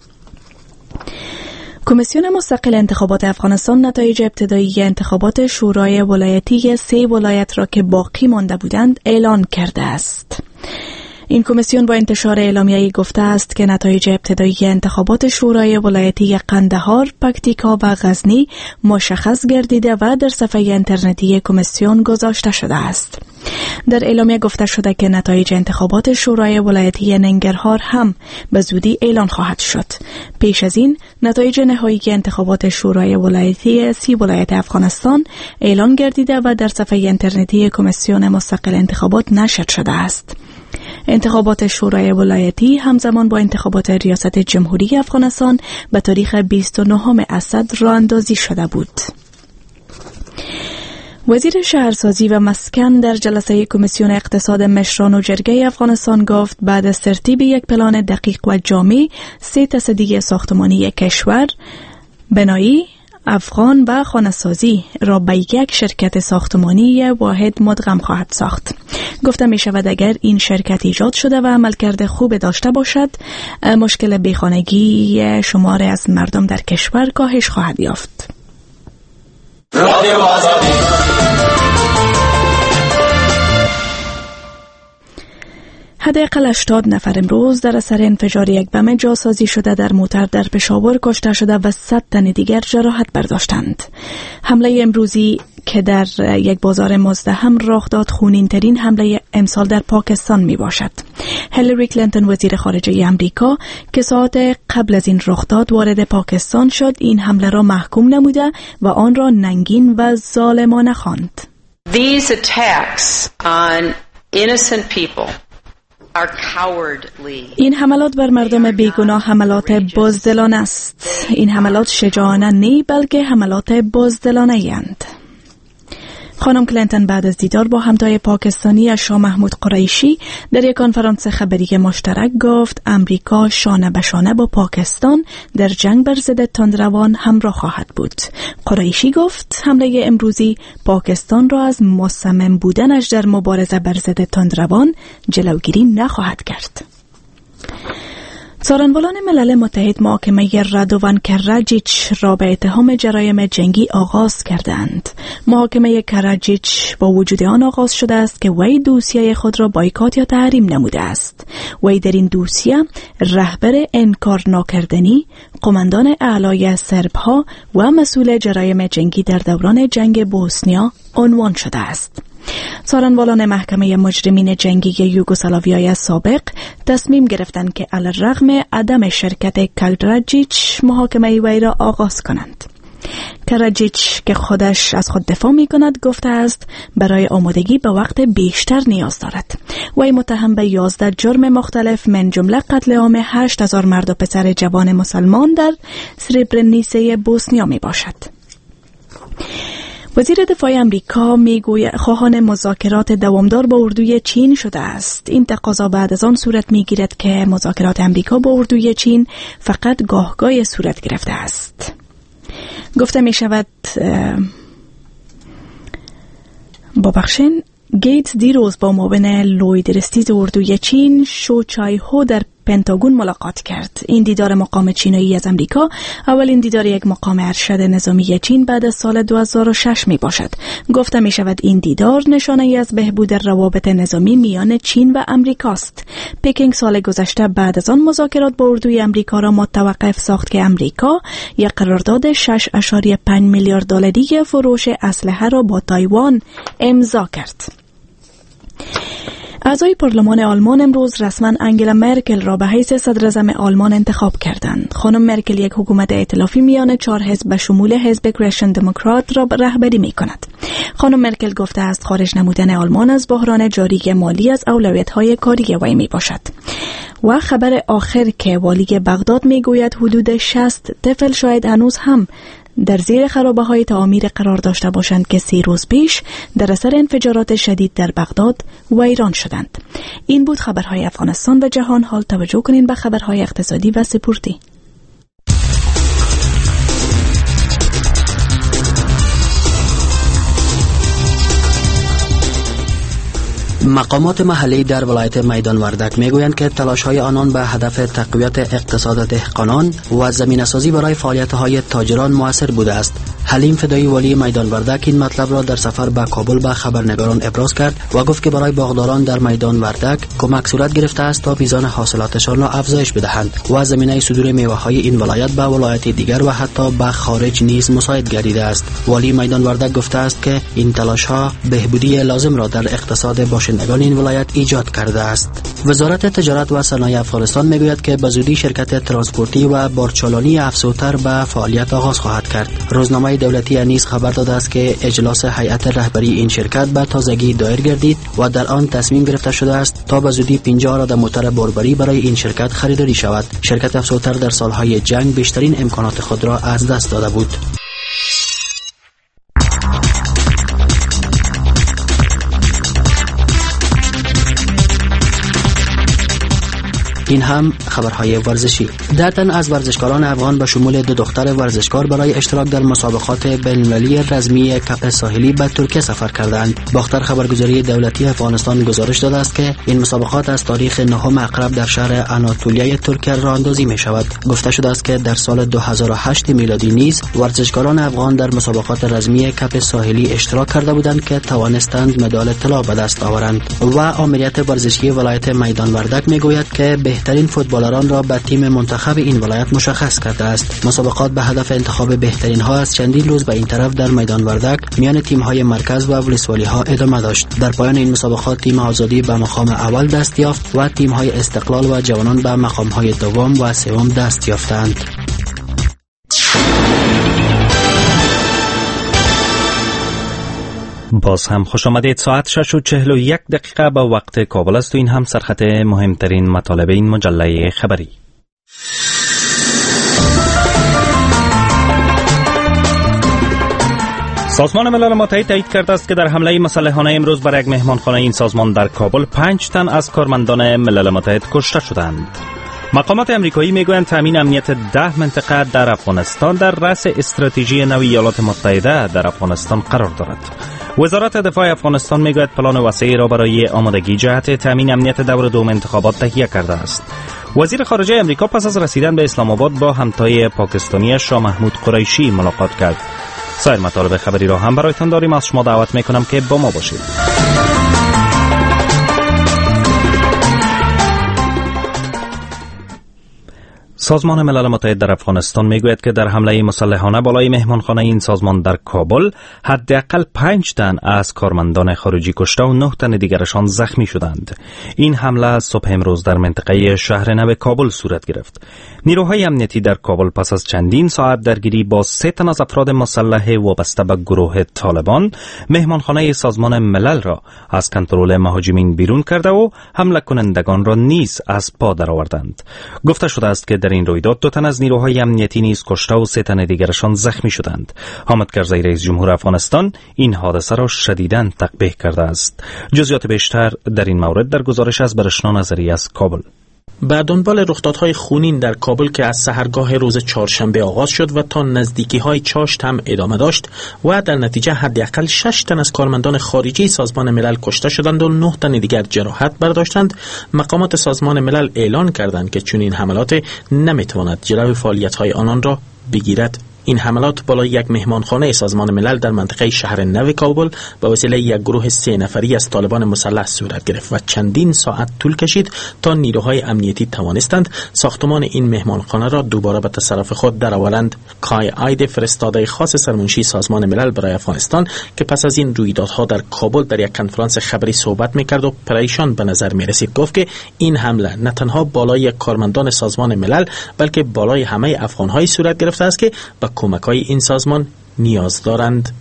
W: کمیسیون مستقل انتخابات افغانستان نتایج ابتدایی انتخابات شورای ولایتی سه ولایت را که باقی مانده بودند اعلان کرده است. این کمیسیون با انتشار اعلامیه‌ای گفته است که نتایج ابتدایی انتخابات شورای ولایتی قندهار، پکتیکا و غزنی مشخص گردیده و در صفحه اینترنتی کمیسیون گذاشته شده است. در اعلامیه گفته شده که نتایج انتخابات شورای ولایتی ننگرهار هم به زودی اعلان خواهد شد. پیش از این نتایج نهایی انتخابات شورای ولایتی سی ولایت افغانستان اعلان گردیده و در صفحه اینترنتی کمیسیون مستقل انتخابات نشر شده است. انتخابات شورای ولایتی همزمان با انتخابات ریاست جمهوری افغانستان به تاریخ بیست و نهم اسد راه اندازی شده بود. وزیر شهرسازی و مسکن در جلسه کمیسیون اقتصاد مشران و جرگه افغانستان گفت بعد از ترتیب یک پلان دقیق و جامع سه تصدیق ساختمانی کشور، بنایی، افغان و خانه‌سازی را به یک شرکت ساختمانی واحد مدغم خواهد ساخت. گفته می شود اگر این شرکت ایجاد شده و عملکرد خوب داشته باشد، مشکل بیخانگی شمار از مردم در کشور کاهش خواهد یافت. رادیو آزادی. حداقل هشتاد نفر امروز در اثر انفجار یک بم جاسازی شده در موتر در پشاور کشته شده و صد تن دیگر جراحت برداشتند. حمله امروزی که در یک بازار مزدحم رخ داد خونین ترین حمله امسال در پاکستان می باشد. هیلاری کلینتون وزیر خارجه امریکا که ساعت قبل از این رخ داد وارد پاکستان شد، این حمله را محکوم نموده و آن را ننگین و ظالمانه خواند.
D: These attacks on innocent people
W: این حملات بر مردم بیگناه حملات بزدلانه است. این حملات شجاعانه نی بلکه حملات بزدلانه اند. خانم کلینتون بعد از دیدار با همتای پاکستانی شاه محمود قریشی در یک کنفرانس خبری مشترک گفت امریکا شانه به شانه با پاکستان در جنگ بر ضد تندروان همراه خواهد بود. قریشی گفت حمله امروزی پاکستان را از مصمم بودنش در مبارزه بر ضد تندروان جلوگیری نخواهد کرد. سارنوالان ملل متحد محاکمه رادوان کراجیچ را به اتهام جرایم جنگی آغاز کردند. محاکمه کراجیچ با وجود آن آغاز شده است که وی دوسیه خود را بایکات یا تحریم نموده است. وی در این دوسیه رهبر انکار ناکردنی، قماندان اعلای سربها و مسئول جرایم جنگی در دوران جنگ بوسنیا عنوان شده است. سارنوالان محکمه مجرمین جنگی یوگسلاویای سابق تصمیم گرفتند که علیرغم عدم شرکت کراجیچ محاکمه وی را آغاز کنند. کراجیچ که خودش از خود دفاع می کند گفته است برای آمادگی به وقت بیشتر نیاز دارد. وی متهم به یازده جرم مختلف من جمله قتل عام هشت هزار مرد و پسر جوان مسلمان در سربرنیسه بوسنیا می باشد. وزیر دفاع امریکا میگوید خواهان مذاکرات دوامدار با اردوی چین شده است. این تقاضا بعد از آن صورت میگیرد که مذاکرات امریکا با اردوی چین فقط گاهگاه صورت گرفته است. گفته می شود با بخشین گیتس دیروز با معاون لوید رستیز اردوی چین شو چای هو در پنتاگون ملاقات کرد. این دیدار مقام چینایی از امریکا اولین دیدار یک مقام ارشد نظامی چین بعد از سال دو هزار و شش می باشد. گفته می شود این دیدار نشانه ای از بهبود روابط نظامی میان چین و امریکاست. پکینگ سال گذشته بعد از آن مذاکرات با اردوی امریکا را متوقف ساخت که امریکا یک قرارداد شش ممیز پنج میلیارد دلاری فروش اسلحه را با تایوان امضا کرد. اعضای پارلمان آلمان امروز رسما انگلا مرکل را به حیث صدر اعظم آلمان انتخاب کردند. خانم مرکل یک حکومت ائتلافی میان چهار حزب به شمول حزب کریشن دموکرات را رهبری می کند. خانم مرکل گفته است خارج نمودن آلمان از بحران جاری مالی از اولویت‌های کاری وی می باشد. و خبر آخر که والی بغداد می گوید حدود شصت طفل شاید هنوز هم در زیر خرابه های تعمیر قرار داشته باشند که سی روز پیش در اثر انفجارات شدید در بغداد ویران شدند. این بود خبرهای افغانستان و جهان. حال توجه کنین به خبرهای اقتصادی و سپورتی.
F: مقامات محلی در ولایت میدان وردک میگویند که تلاش‌های آنان به هدف تقویت اقتصاد دهقانان و زمینه‌سازی برای فعالیت‌های تاجران موثر بوده است. حلیم فدایی والی میدان وردک این مطلب را در سفر به کابل به خبرنگاران ابراز کرد و گفت که برای باغداران در میدان وردک کمک صورت گرفته است تا میزان حاصلاتشان را افزایش بدهند و زمینه صدور میوه‌های این ولایت به ولایت دیگر و حتی به خارج نیز مساعد گردیده است. والی میدان وردک گفته است که این تلاش‌ها بهبودی لازم را در اقتصاد باشندگان این ولایت ایجاد کرده است. وزارت تجارت و صنایع افغانستان میگوید که به زودی شرکت ترانسپورتی و بارچالانی افزودتر به فعالیت آغاز خواهد کرد. روزنامه دولتی نیز خبر داده است که اجلاس هیئت رهبری این شرکت به تازگی دایر گردید و در آن تصمیم گرفته شده است تا به زودی پنجاه راد موتور باربری برای این شرکت خریداری شود. شرکت افزودتر در سالهای جنگ بیشترین امکانات خود را از دست داده بود. این هم خبرهای ورزشی. ده تن از ورزشکاران افغان به شمول دو دختر ورزشکار برای اشتراک در مسابقات بین‌المللی رزمی کپ ساحلی به ترکیه سفر کردند. باختر خبرگزاری دولتی افغانستان گزارش داده است که این مسابقات از تاریخ نهم اقرب در شهر آناتولیای ترکیه راه اندازی می شود. گفته شده است که در سال دو هزار و هشت میلادی نیز ورزشکاران افغان در مسابقات رزمی کپ ساحلی اشتراک کرده بودند که توانستند مدال طلا به دست آورند. و آمریت ورزشی ولایت میدان وردک میگوید که بهترین فوتبالران را به تیم منتخب این ولایت مشخص کرده است. مسابقات به هدف انتخاب بهترین ها از چندین روز به این طرف در میدان وردک میان تیم های مرکز و ولسوالی ها ادامه داشت. در پایان این مسابقات تیم آزادی به مقام اول دست یافت و تیم های استقلال و جوانان به مقام های دوم و سوم دست یافتند.
E: باز هم خوش آمدید. ساعت شش و چهل و یک دقیقه به وقت کابل است و این هم سرخط مهمترین مطالب این مجله خبری. سازمان ملل متحد تایید کرده است که در حمله مسلحانه امروز بر یک مهمانخانه این سازمان در کابل پنج تن از کارمندان ملل متحد کشته شدند. مقامات امریکایی میگویند تامین امنیت ده منطقه در افغانستان در رأس استراتژی نو ایالات متحده در افغانستان قرار دارد. وزارت دفاع افغانستان میگوید پلان وسیعی را برای آمادگی جهت تامین امنیت دور دوم انتخابات تهیه کرده است. وزیر خارجه امریکا پس از رسیدن به اسلام آباد با همتای پاکستانی شاه محمود قریشی ملاقات کرد. سایر مطالب خبری را هم برایتان داریم. از شما دعوت میکنم که با ما باشید. سازمان ملل متحد در افغانستان میگوید که در حمله مسلحانه بالای مهمانخانه این سازمان در کابل حداقل پنج تن از کارمندان خارجی کشته و نه تن دیگرشان زخمی شدند. این حمله صبح امروز در منطقه شهر نو کابل صورت گرفت. نیروهای امنیتی در کابل پس از چندین ساعت درگیری با سه تن از افراد مسلح وابسته به گروه طالبان مهمانخانه سازمان ملل را از کنترل مهاجمین بیرون کرده و حمله کنندگان را نیز از پا درآوردند. گفته شده است که در این رویداد دو تن از نیروهای امنیتی نیز کشته و سه تن دیگرشان زخمی شدند. حامد کرزی رئیس جمهور افغانستان این حادثه را شدیداً تقبیح کرده است. جزئیات بیشتر در این مورد در گزارش از برشنا نظری از کابل.
Y: به دنبال رخدادهای خونین در کابل که از سحرگاه روز چهارشنبه آغاز شد و تا نزدیکی‌های چاشت هم ادامه داشت و در نتیجه حداقل شش تن از کارمندان خارجی سازمان ملل کشته شدند و نه تن دیگر جراحت برداشتند، مقامات سازمان ملل اعلان کردند که چنین حملات نمیتواند جلوی فعالیت‌های آنان را بگیرد. این حملات بالای یک مهمانخانه سازمان ملل در منطقه شهر نو کابل به وسیله یک گروه سه نفری از طالبان مسلح صورت گرفت و چندین ساعت طول کشید تا نیروهای امنیتی توانستند ساختمان این مهمانخانه را دوباره به تصرف خود درآورند. کای آید فرستاده خاص سرمنشی سازمان ملل برای افغانستان که پس از این رویدادها در کابل در یک کنفرانس خبری صحبت می‌کرد و پریشان به نظر می‌رسید، گفت که این حمله نه تنها بالای کارمندان سازمان ملل بلکه بالای همه افغان‌های صورت گرفته است که به کمک‌های این سازمان نیاز دارند.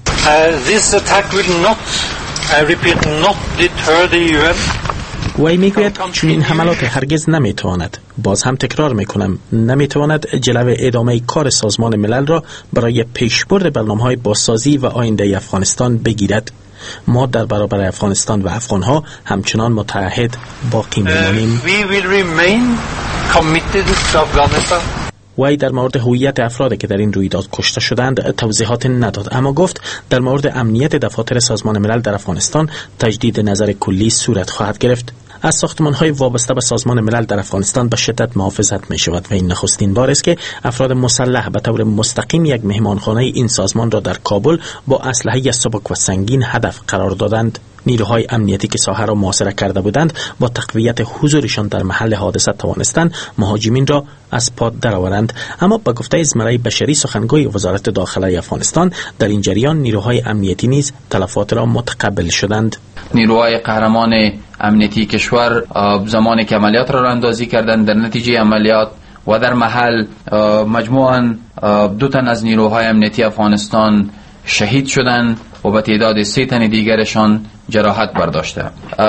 Y: وی میگوید چون این حملات هرگز نمیتواند، باز هم تکرار میکنم، نمیتواند جلو ادامه کار سازمان ملل را برای پیشبرد برنامه‌های بازسازی و آینده افغانستان بگیرد. ما در برابر افغانستان و افغانها همچنان متعهد باقی میمانیم. وی در مورد هویت افرادی که در این رویداد کشته شدند توضیحات نداد، اما گفت در مورد امنیت دفاتر سازمان ملل در افغانستان تجدید نظر کلی صورت خواهد گرفت. از ساختمان‌های وابسته به سازمان ملل در افغانستان به شدت محافظت می‌شود و این نخستین بار است که افراد مسلح به طور مستقیم یک مهمانخانه این سازمان را در کابل با اسلحه سبک و سنگین هدف قرار دادند. نیروهای امنیتی که ساحه را محاصره کرده بودند با تقویت حضورشان در محل حادثه توانستند مهاجمین را از پا درآورند، اما به گفته زمره بشری سخنگوی وزارت داخله افغانستان در این جریان نیروهای امنیتی نیز تلفات را متقبل شدند.
G: نیروهای قهرمان امنیتی کشور زمانی که عملیات را راندازی کردند، در نتیجه عملیات و در محل مجموعاً دو تن از نیروهای امنیتی افغانستان شهید شدند و به تعداد سه تن دیگرشان جراحت برداشته.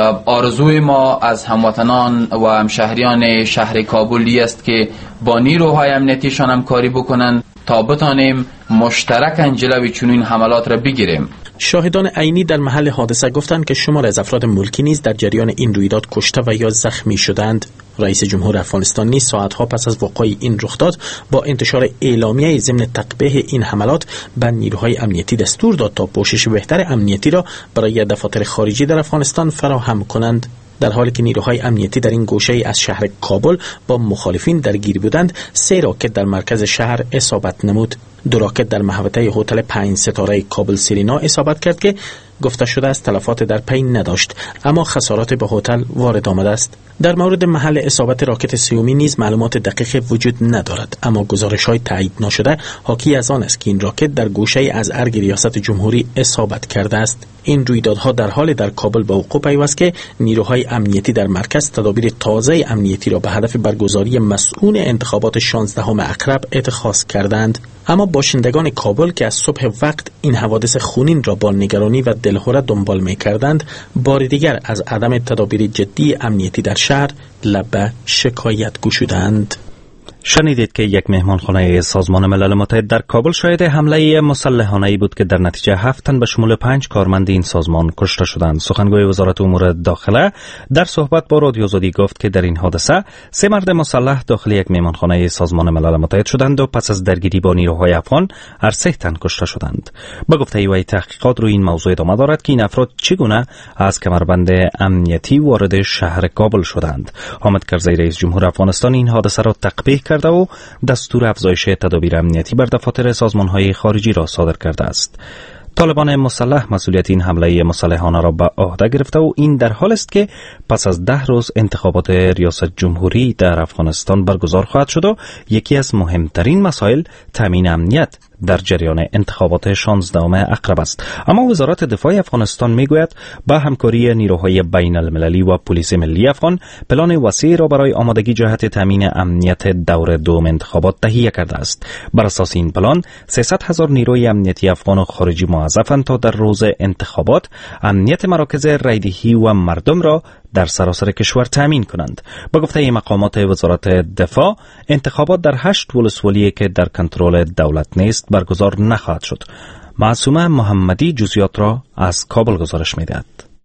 G: آرزوی ما از هموطنان و همشهریان شهر کابل است که با نیروهای امنیتیشان همکاری بکنند تا بتانیم مشترکاً جلوی چنین حملات را بگیریم.
Y: شاهدان عینی در محل حادثه گفتند که شمار از افراد ملکی نیز در جریان این رویداد کشته و یا زخمی شدند. رئیس جمهور افغانستان نیز ساعتها پس از وقوع این رخداد با انتشار اعلامیه ضمن تقبیح این حملات به نیروهای امنیتی دستور داد تا پوشش بهتر امنیتی را برای دفاتر خارجی در افغانستان فراهم کنند. در حالی که نیروهای امنیتی در این گوشه از شهر کابل با مخالفین درگیر بودند، سه راکت در مرکز شهر اصابت نمود. دو راکت در محوطه هتل پنج ستاره کابل سرینا اصابت کرد که گفته شده است تلفات در پی نداشت، اما خسارات به هتل وارد آمده است. در مورد محل اصابت راکت سیومی نیز معلومات دقیق وجود ندارد، اما گزارش‌های تایید نشده حاکی از آن است که این راکت در گوشه از ارگ ریاست جمهوری اصابت کرده است. این رویدادها در حال در کابل به وقوع پیوست که نیروهای امنیتی در مرکز تدابیر تازه امنیتی را به هدف برگزاری مسئول انتخابات شانزدهم اکرب اتخاذ کردند. اما باشندگان کابل که از صبح وقت این حوادث خونین را با نگرانی و دلهره دنبال می‌کردند، بار دیگر از عدم تدابیر جدی امنیتی در شهر لب به شکایت گشودند.
E: شنیدید که یک مهمانخانه سازمان ملل متحد در کابل شاهد حمله مسلحانه‌ای بود که در نتیجه هفت تن به شمول پنج کارمند این سازمان کشته شدند. سخنگوی وزارت امور داخله در صحبت با رادیو آزادی گفت که در این حادثه سه مرد مسلح داخل یک مهمانخانه سازمان ملل متحد شدند و پس از درگیری با نیروهای افغان هر سه تن کشته شدند. به گفته وی تحقیقات روی این موضوع ادامه دارد که این افراد چگونه از کمربند امنیتی وارد شهر کابل شدند. حامد کرزی رئیس جمهور افغانستان این حادثه را تقبیح کرده و دستور افزایش تدابیر امنیتی بر دفاتر سازمان‌های خارجی را صادر کرده است. طالبان مسلح مسئولیت این حمله مسلحانه را به عهده گرفته و این در حال است که پس از ده روز انتخابات ریاست جمهوری در افغانستان برگزار خواهد شد و یکی از مهمترین مسائل تامین امنیت در جریان انتخابات شانزدهم اکرب است. اما وزارت دفاع افغانستان میگوید با همکاری نیروهای بین المللی و پلیس ملی افغان پلان وسیع را برای آمادگی جهت تامین امنیت دور دوم انتخابات تهیه کرده است. بر اساس این پلان سیصد هزار نیروی امنیتی افغان و خارجی موظفند تا در روز انتخابات امنیت مراکز رایدهی و مردم را در سراسر کشور تامین کنند. با گفته مقامات وزارت دفاع انتخابات در هشت ولسوالی که در کنترل دولت نیست برگزار نخواهد شد. معصومه محمدی جزئیات را از کابل گزارش می‌دهد.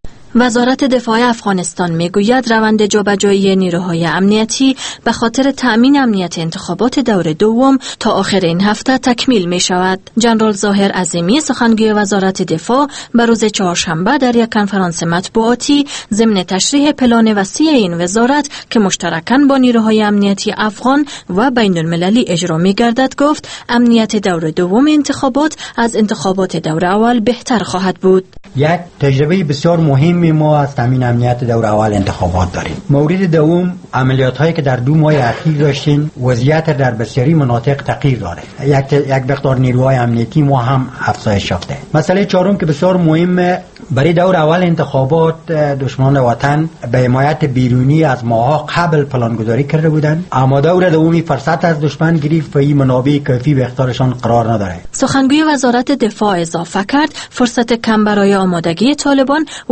H: وزارت دفاع افغانستان میگوید روند جابجایی نیروهای امنیتی به خاطر تأمین امنیت انتخابات دور دوم تا آخر این هفته تکمیل می شود. جنرال ظاهر عظیمی سخنگوی وزارت دفاع به روز چهارشنبه در یک کنفرانس مطبوعاتی ضمن تشریح پلان وسیع این وزارت که مشترکاً با نیروهای امنیتی افغان و بین المللی اجرا می گردد گفت امنیت دور دوم انتخابات از انتخابات دور اول بهتر خواهد بود.
I: یک تجربه بسیار مهم ما از تامین امنیت دور اول انتخابات داریم. مورد دوم عملیات هایی که در دو ماه اخیر داشتیم وضعیت در بسیاری مناطق تغییر داره. یک یک مقدار نیروهای امنیتی ما هم افزایش یافته. مسئله چهارم که بسیار مهمه برای دور اول انتخابات دشمنان وطن به حمایت بیرونی از ماها قبل پلانگذاری کرده بودند، اما دور دومی فرصت از دشمن گرفت و این منابع کافی به اختیارشان قرار نداره.
H: سخنگوی وزارت دفاع اضافه کرد فرصت کم برای آمادگی طالبان و مصرف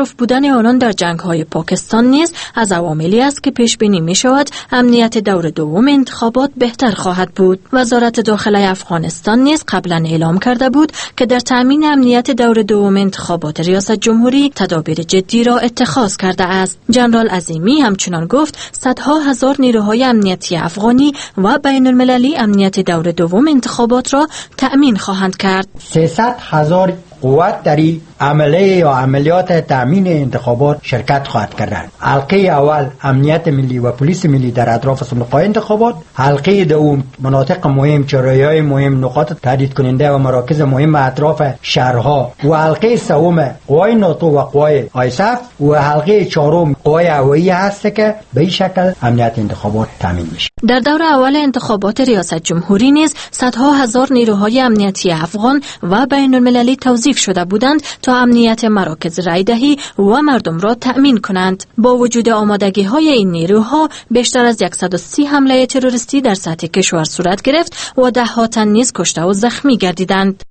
H: مصروف بودن آنان در جنگ‌های پاکستان نیز از عواملی است که پیش بینی می‌شود امنیت دور دوم انتخابات بهتر خواهد بود. وزارت داخله افغانستان نیز قبلا اعلام کرده بود که در تامین امنیت دور دوم انتخابات ریاست جمهوری تدابیر جدی را اتخاذ کرده است. جنرال عظیمی همچنان گفت صدها هزار نیروهای امنیتی افغانی و بین المللی امنیت دور دوم انتخابات را تأمین خواهند کرد.
I: سیصد هزار قوت در عملیه یا عملیات تأمین انتخابات شرکت خواهد کرد. حلقه اول امنیت ملی و پلیس ملی در اطراف صندوق‌های انتخابات، حلقه دوم مناطق مهم، چرایه‌های مهم، نقاط تهدید کننده و مراکز مهم اطراف شهرها، و حلقه سوم قوای ناتو و قوای آیساف، و حلقه چهارم قوای هوایی هست که به این شکل امنیت انتخابات تامین میشه.
H: در دور اول انتخابات ریاست جمهوری نیز صدها هزار نیروهای امنیتی افغان و بین المللی توظیف شده بودند تا امنیت مراکز رایدهی و مردم را تأمین کنند. با وجود آمادگی های این نیروها بیشتر از صد و سی حمله تروریستی در سطح کشور صورت گرفت و ده ها تن نیز کشته و زخمی گردیدند.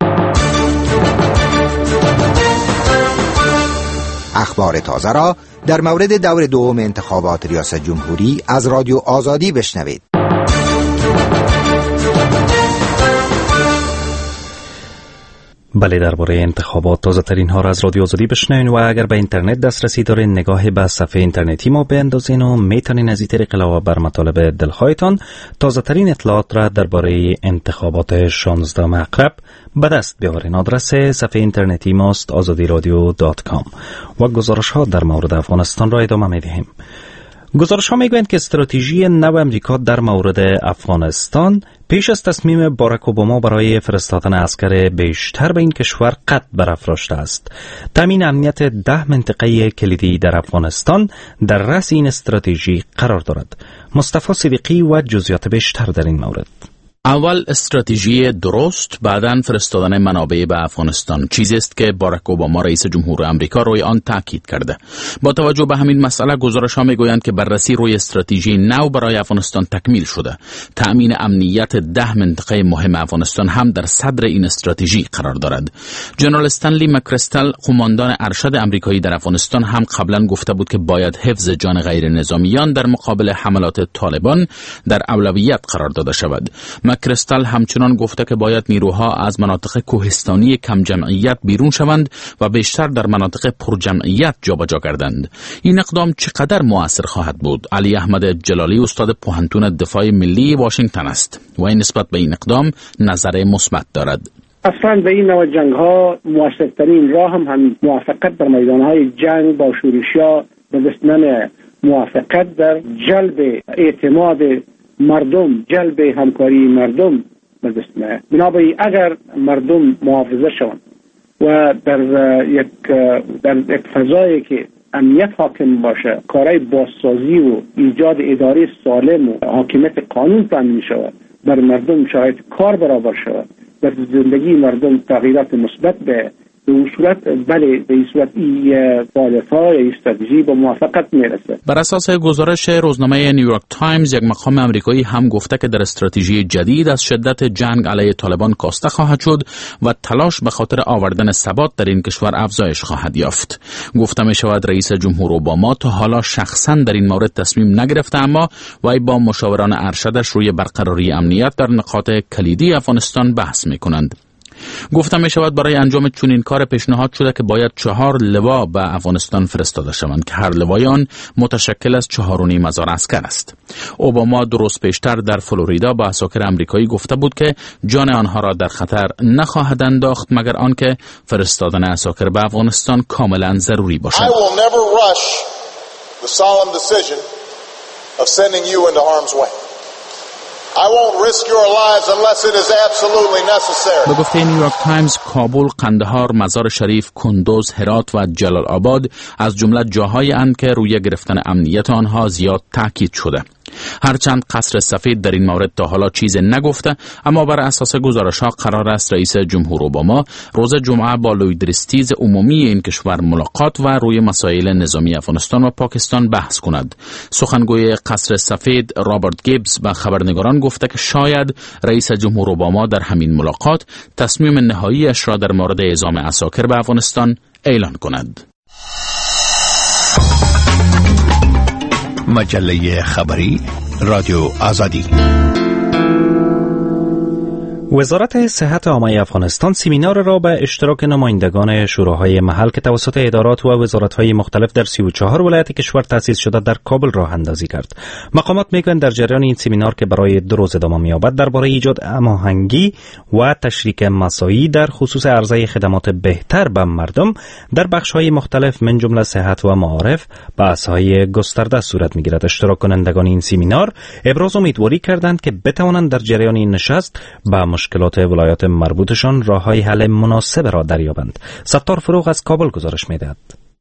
J: اخبار تازه را در مورد دور دوم انتخابات ریاست جمهوری از رادیو آزادی بشنوید.
E: بله، درباره انتخابات تازه ترین ها را از رادیو آزادی بشنوین و اگر به اینترنت دسترسی دارین نگاه به صفحه اینترنتی ما بیندازین و میتونین از این طریق علاوه بر مطالب دلخواهتان تازه ترین اطلاعات را درباره انتخابات شانزدهم عقرب به دست بیاورین. آدرس صفحه اینترنتی ماست آزادی رادیو دات کام و گزارش ها در مورد افغانستان را ادامه میدهیم. گزارش ها میگویند که استراتژی نو امریکا در مورد افغانستان پیش از تصمیم باراک اوباما برای فرستادن عسکر بیشتر به این کشور قد برافراشته است. تامین امنیت ده منطقه کلیدی در افغانستان در رأس این استراتژی قرار دارد. مصطفی صدیقی و جزئیات بیشتر در این مورد.
M: اول استراتژی درست، بعداً فرستادن منابع به افغانستان، چیزی است که باراک اوباما رئیس جمهور آمریکا روی آن تاکید کرده. با توجه به همین مسئله گزارش‌ها میگویند که بررسی روی استراتژی نو برای افغانستان تکمیل شده. تأمین امنیت ده منطقه مهم افغانستان هم در صدر این استراتژی قرار دارد. جنرال استنلی مکرستل، قماندان ارشد آمریکایی در افغانستان، هم قبلا گفته بود که باید حفظ جان غیر نظامیان در مقابل حملات طالبان در اولویت قرار داده شود. مکرستل همچنان گفته که باید نیروها از مناطق کوهستانی کم جمعیت بیرون شوند و بیشتر در مناطق پر جمعیت جابجا گردند. این اقدام چقدر مؤثر خواهد بود؟ علی احمد جلالی، استاد پوهنتون دفاع ملی واشنگتن است و این نسبت به این اقدام نظر مثبت دارد.
N: اصلا به این نوع جنگ ها موثرترین راه هم همین موافقت در میدان های جنگ با شورشیا به دستن موافقت در جلب اعتماد مردم، جلب همکاری مردم به دست میاد. بنابراین اگر مردم محافظه شوند و در یک در یک فضایی که امنیت حاکم باشه، کارهای بازسازی و ایجاد اداره سالم و حاکمیت قانون تامین شود، بر مردم شاید کار برابر شود، در زندگی مردم تغییرات مثبت به به اون صورت بله به این صورت این فعالیت‌ها یا استراتژی با موافقت میرسه.
M: بر اساس گزارش روزنامه نیویورک تایمز، یک مقام آمریکایی هم گفته که در استراتژی جدید از شدت جنگ علیه طالبان کاسته خواهد شد و تلاش به خاطر آوردن ثبات در این کشور افزایش خواهد یافت. گفته می شود رئیس جمهور اوباما تا حالا شخصا در این مورد تصمیم نگرفته، اما وی با مشاوران ارشدش روی برقراری امنیت در نقاط کلیدی افغانستان بحث می کنند. گفته می شود برای انجام چنین کار پیشنهاد شده که باید چهار لوا به افغانستان فرستاده شوند که هر لوای آن متشکل از چهار و نیم هزار عسکر است. اوباما دو روز پیشتر در فلوریدا با عساکر آمریکایی گفته بود که جان آنها را در خطر نخواهد انداخت مگر آنکه فرستادن عساکر به افغانستان کاملا ضروری باشد.
O: I will never rush the solemn decision of sending you into harm's way. I won't risk your lives unless it is absolutely necessary.
M: به گفته نیویورک تایمز، کابل، قندهار، مزار شریف، کندوز، هرات و جلال آباد از جمله جاهایی اند که روی گرفتن امنیت آنها زیاد تاکید شده. هرچند قصر سفید در این مورد تا حالا چیز نگفته، اما بر اساس گزارش‌ها قرار است رئیس جمهور اوباما روز جمعه با لوید ریستیز عمومی این کشور ملاقات و روی مسائل نظامی افغانستان و پاکستان بحث کند. سخنگوی قصر سفید رابرت گیبز به خبرنگاران گفته که شاید رئیس جمهور اوباما در همین ملاقات تصمیم نهاییش را در مورد اعزام عساکر به افغانستان اعلان کند.
L: مجله خبری رادیو آزادی.
E: وزارت صحت عامه افغانستان سمینار را به اشتراک نمایندگان شوراهای محل که توسط ادارات و وزارت‌های مختلف در سی و چهار ولایت کشور تأسیس شده در کابل راه اندازی کرد. مقامات میگویند در جریان این سمینار که برای دو روز ادامه می‌یابد درباره ایجاد هماهنگی و تشریک مساعی در خصوص عرضه خدمات بهتر به مردم در بخش‌های مختلف من جمله صحت و معارف بحث‌های گسترده صورت می‌گیرد. اشتراک کنندگان این سمینار ابراز امیدواری کردند که بتوانند در جریان این نشست به مشکلات ولایات مربوطشان راه‌های حل مناسب را دریابند. ستار فروغ از کابل گزارش می‌دهد.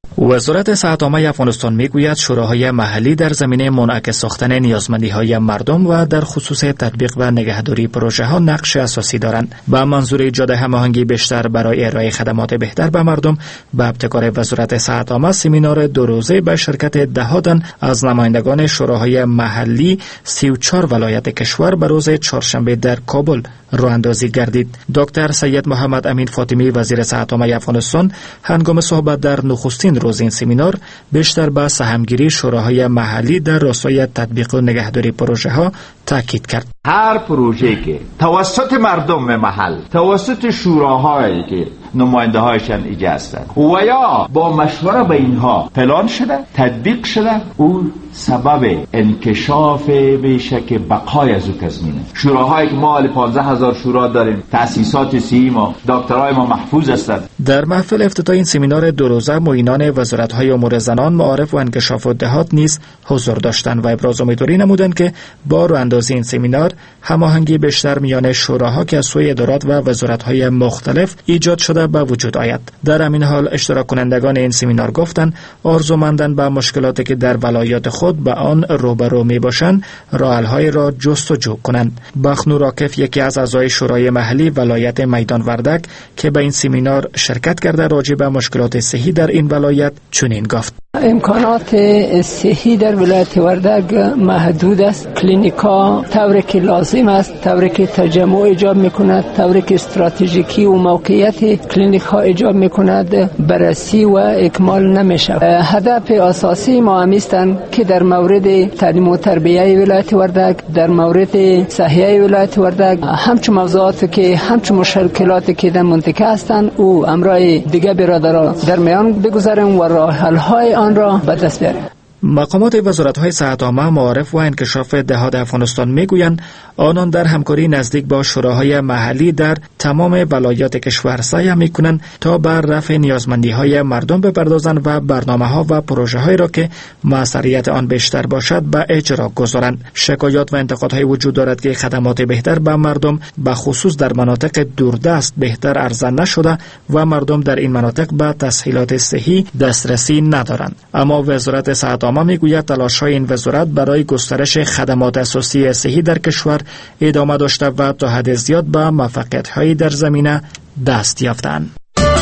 P: وزارت صحت عامه افغانستان میگوید شوراهای محلی در زمینه منعکس ساختن نیازمندی‌های مردم و در خصوص تطبیق و نگهداری پروژه‌ها نقش اساسی دارند. با منظور ایجاد هماهنگی بیشتر برای ارائه خدمات بهتر به مردم، به ابتکار وزارت صحت عامه سمینار دو روزه به شرکت دهاتن از نمایندگان شوراهای محلی سی و چهار ولایت کشور به روز چهارشنبه در کابل راه اندازی گردید. دکتر سید محمد امین فاطمی وزیر صحت عامه افغانستان هنگام صحبت در نخستین روز این سمینار بیشتر به سهمگیری شوراهای محلی در راستای تطبیق و نگهداری پروژه ها تاکید کرد.
R: هر پروژه‌ای که توسط مردم محل، توسط شوراهایی که نماینده هایشان ایجاد هستند و یا با مشوره به اینها پلان شده، تطبیق شده، او سبب انکشاف میشه که بقای از او تضمینه. شوراهایی که ما حالی پانزده هزار شورا داریم، تأسیسات سی ما، دکترای ما محفوظ هستند.
P: در محفل افتتاح این سمینار دو روزه معینان وزارت‌های امور زنان، معارف و انکشاف و دهات نیز حضور داشتند و ابراز امیدواری نمودند که با راه اندازی این سمینار هماهنگی بیشتر میان شوراها که از سوی ادارات و وزارت‌های مختلف ایجاد شده به وجود آید. در همین حال اشتراک کنندگان این سمینار گفتند آرزومندند به مشکلاتی که در ولایات خود به آن روبرو میباشند راه حل‌های را جستجو کنند. بخنور عاکف یکی از اعضای شورای محلی ولایت میدان وردک که به این سمینار شرکت کرده راجع به مشکلات صحی در این ولایت چنین گفت:
S: امکانات صحی در ولایت وردک محدود است. کلینیکا طوری که لازم است، طوری که تجمع ایجاب میکند، طوری که استراتژیکی و موقعیت کلینیک ها ایجاب میکند بررسی و اکمال نمیشه. هدف اساسی ما همیستند که در مورد تعلیم و تربیه ولایت وردک، در مورد صحیح ولایت وردک، همچون موضوعاتی که همچون مشکلاتی که در منطقه هستند او امرای دیگه برادران در میان بگذاریم و راه حل های آن را به دست بیاریم.
P: مقامات وزارت‌های صحت عامه، معارف و انکشاف دهات افغانستان میگویند آنان در همکاری نزدیک با شوراهای محلی در تمام ولایات کشور سعی میکنند تا بر رفع نیازمندی‌های مردم بپردازند و برنامه‌ها و پروژه‌هایی را که موثریت آن بیشتر باشد به اجرا گذارند. شکایات و انتقادهای وجود دارد که خدمات بهتر به مردم به خصوص در مناطق دوردست بهتر عرضه نشده و مردم در این مناطق به تسهیلات صحی دسترسی ندارند. اما وزارت صحت عامه میگوید تلاش‌های این وزارت برای گسترش خدمات اساسی صحی در کشور ادامه داشته و تا حد زیاد به موفقیت‌های در زمینه دست یافتند.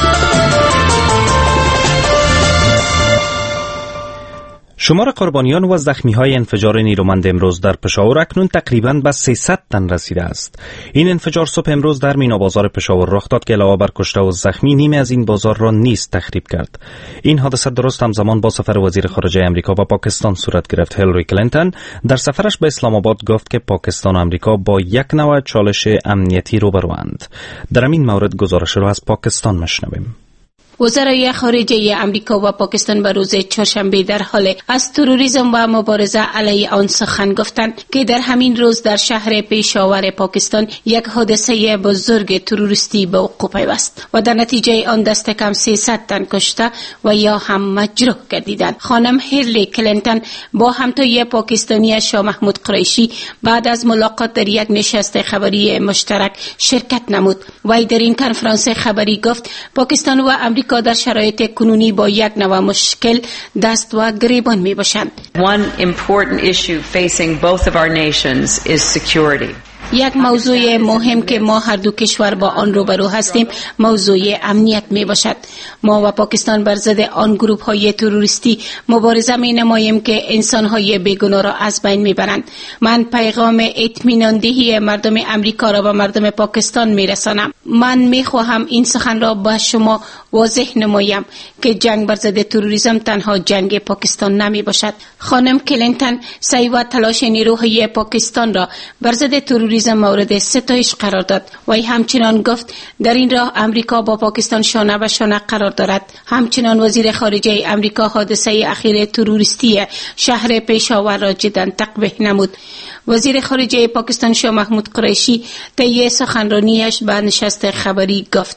E: شمار قربانیان و زخمی‌های انفجار نیرومند امروز در پشاور اکنون تقریباً به سیصد تن رسیده است. این انفجار صبح امروز در مینا بازار پشاور رخ داد که علاوه بر کشته و زخمی نیمه از این بازار را نیز تخریب کرد. این حادثه درست همزمان با سفر وزیر خارجه امریکا و پاکستان صورت گرفت. هیلاری کلینتون در سفرش به اسلام آباد گفت که پاکستان و امریکا با یک نوع چالش امنیتی روبروند. در این مورد گزارش را از پاکستان مشنویم.
U: وزرای خارجه امریکا و پاکستان به روز چهارشنبه در حال از تروریسم و مبارزه علیه آن سخن گفتند که در همین روز در شهر پشاور پاکستان یک حادثه بزرگ تروریستی به وقوع پیوست و در نتیجه آن دست کم سیصد تن کشته و یا هم مجروح گردیدند. خانم هیلاری کلینتون با همتای پاکستانی شاه محمود قریشی بعد از ملاقات در یک نشست خبری مشترک شرکت نمود. وی در این کنفرانس خبری گفت پاکستان و امریکا در شرایط کنونی با یک نوع مشکل دست و گریبان می باشند.
D: One important issue facing both of our nations is security.
U: یک موضوع مهم که ما هر دو کشور با آن روبرو هستیم موضوع امنیت می باشد. ما و پاکستان بر ضد آن گروه های تروریستی مبارزه می نماییم که انسان های بیگناه را از بین می برند. من پیغام اطمینان دهی مردم امریکا را به مردم پاکستان می رسانم. من می خواهم این سخن را با شما واضح نمایم که جنگ بر ضد تروریسم تنها جنگ پاکستان نمی باشد. خانم کلینتون سعی و تلاش نیروهای پاکستان را بر ضد تروریسم مورد ستایش قرار داد و همچنان گفت در این راه امریکا با پاکستان شانه به شانه قرار دارد. همچنان وزیر خارجه امریکا حادثه اخیر تروریستی شهر پشاور را جدا تقبیح نمود. وزیر خارجه پاکستان شاه محمود قریشی طی سخنرانیش به نشست خبری گفت: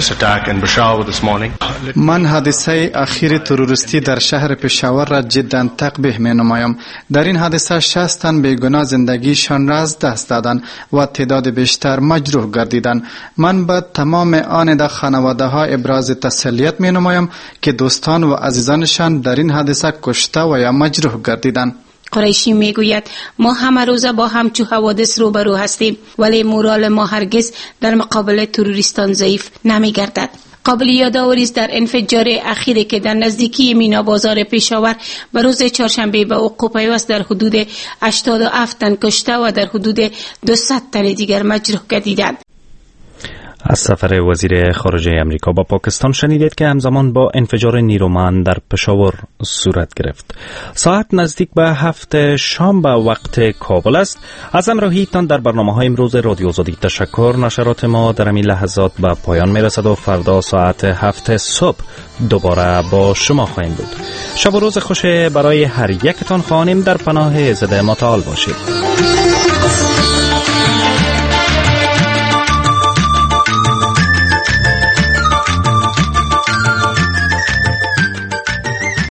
B: من حادثه اخیر تروریستی در شهر پشاور را جدا تقبیح می نمایم. در این حادثه شصت تن بیگناه زندگیشان را از دست دادند و تعداد بیشتر مجروح گردیدند. من به تمام آن خانواده ها ابراز تسلیت می نمایم که دوستان و عزیزانشان در این حادثه کشته و یا مجروح گردیدند.
U: قریشی میگوید ما همه روزه با همچو حوادث روبرو هستیم، ولی مورال ما هرگز در مقابل تروریستان ضعیف نمیگردد. قابل یادآوری است در انفجار اخیری که در نزدیکی مینا بازار پشاور به روز چهارشنبه به وقوع پیوست در حدود هشتاد و هفت تن کشته و در حدود دویست تن دیگر مجروح گردیدند.
E: از سفر وزیر خارجه امریکا با پاکستان شنیدید که همزمان با انفجار نیرومند در پشاور صورت گرفت. ساعت نزدیک به هفت شام به وقت کابل است. از همراهیتان در برنامه‌های امروز رادیو آزادی تشکر. نشرات ما در این لحظات به پایان میرسد و فردا ساعت هفت صبح دوباره با شما خواهیم بود. شب و روز خوش برای هر یکتان خواهیم در پناه عزت متعال باشید.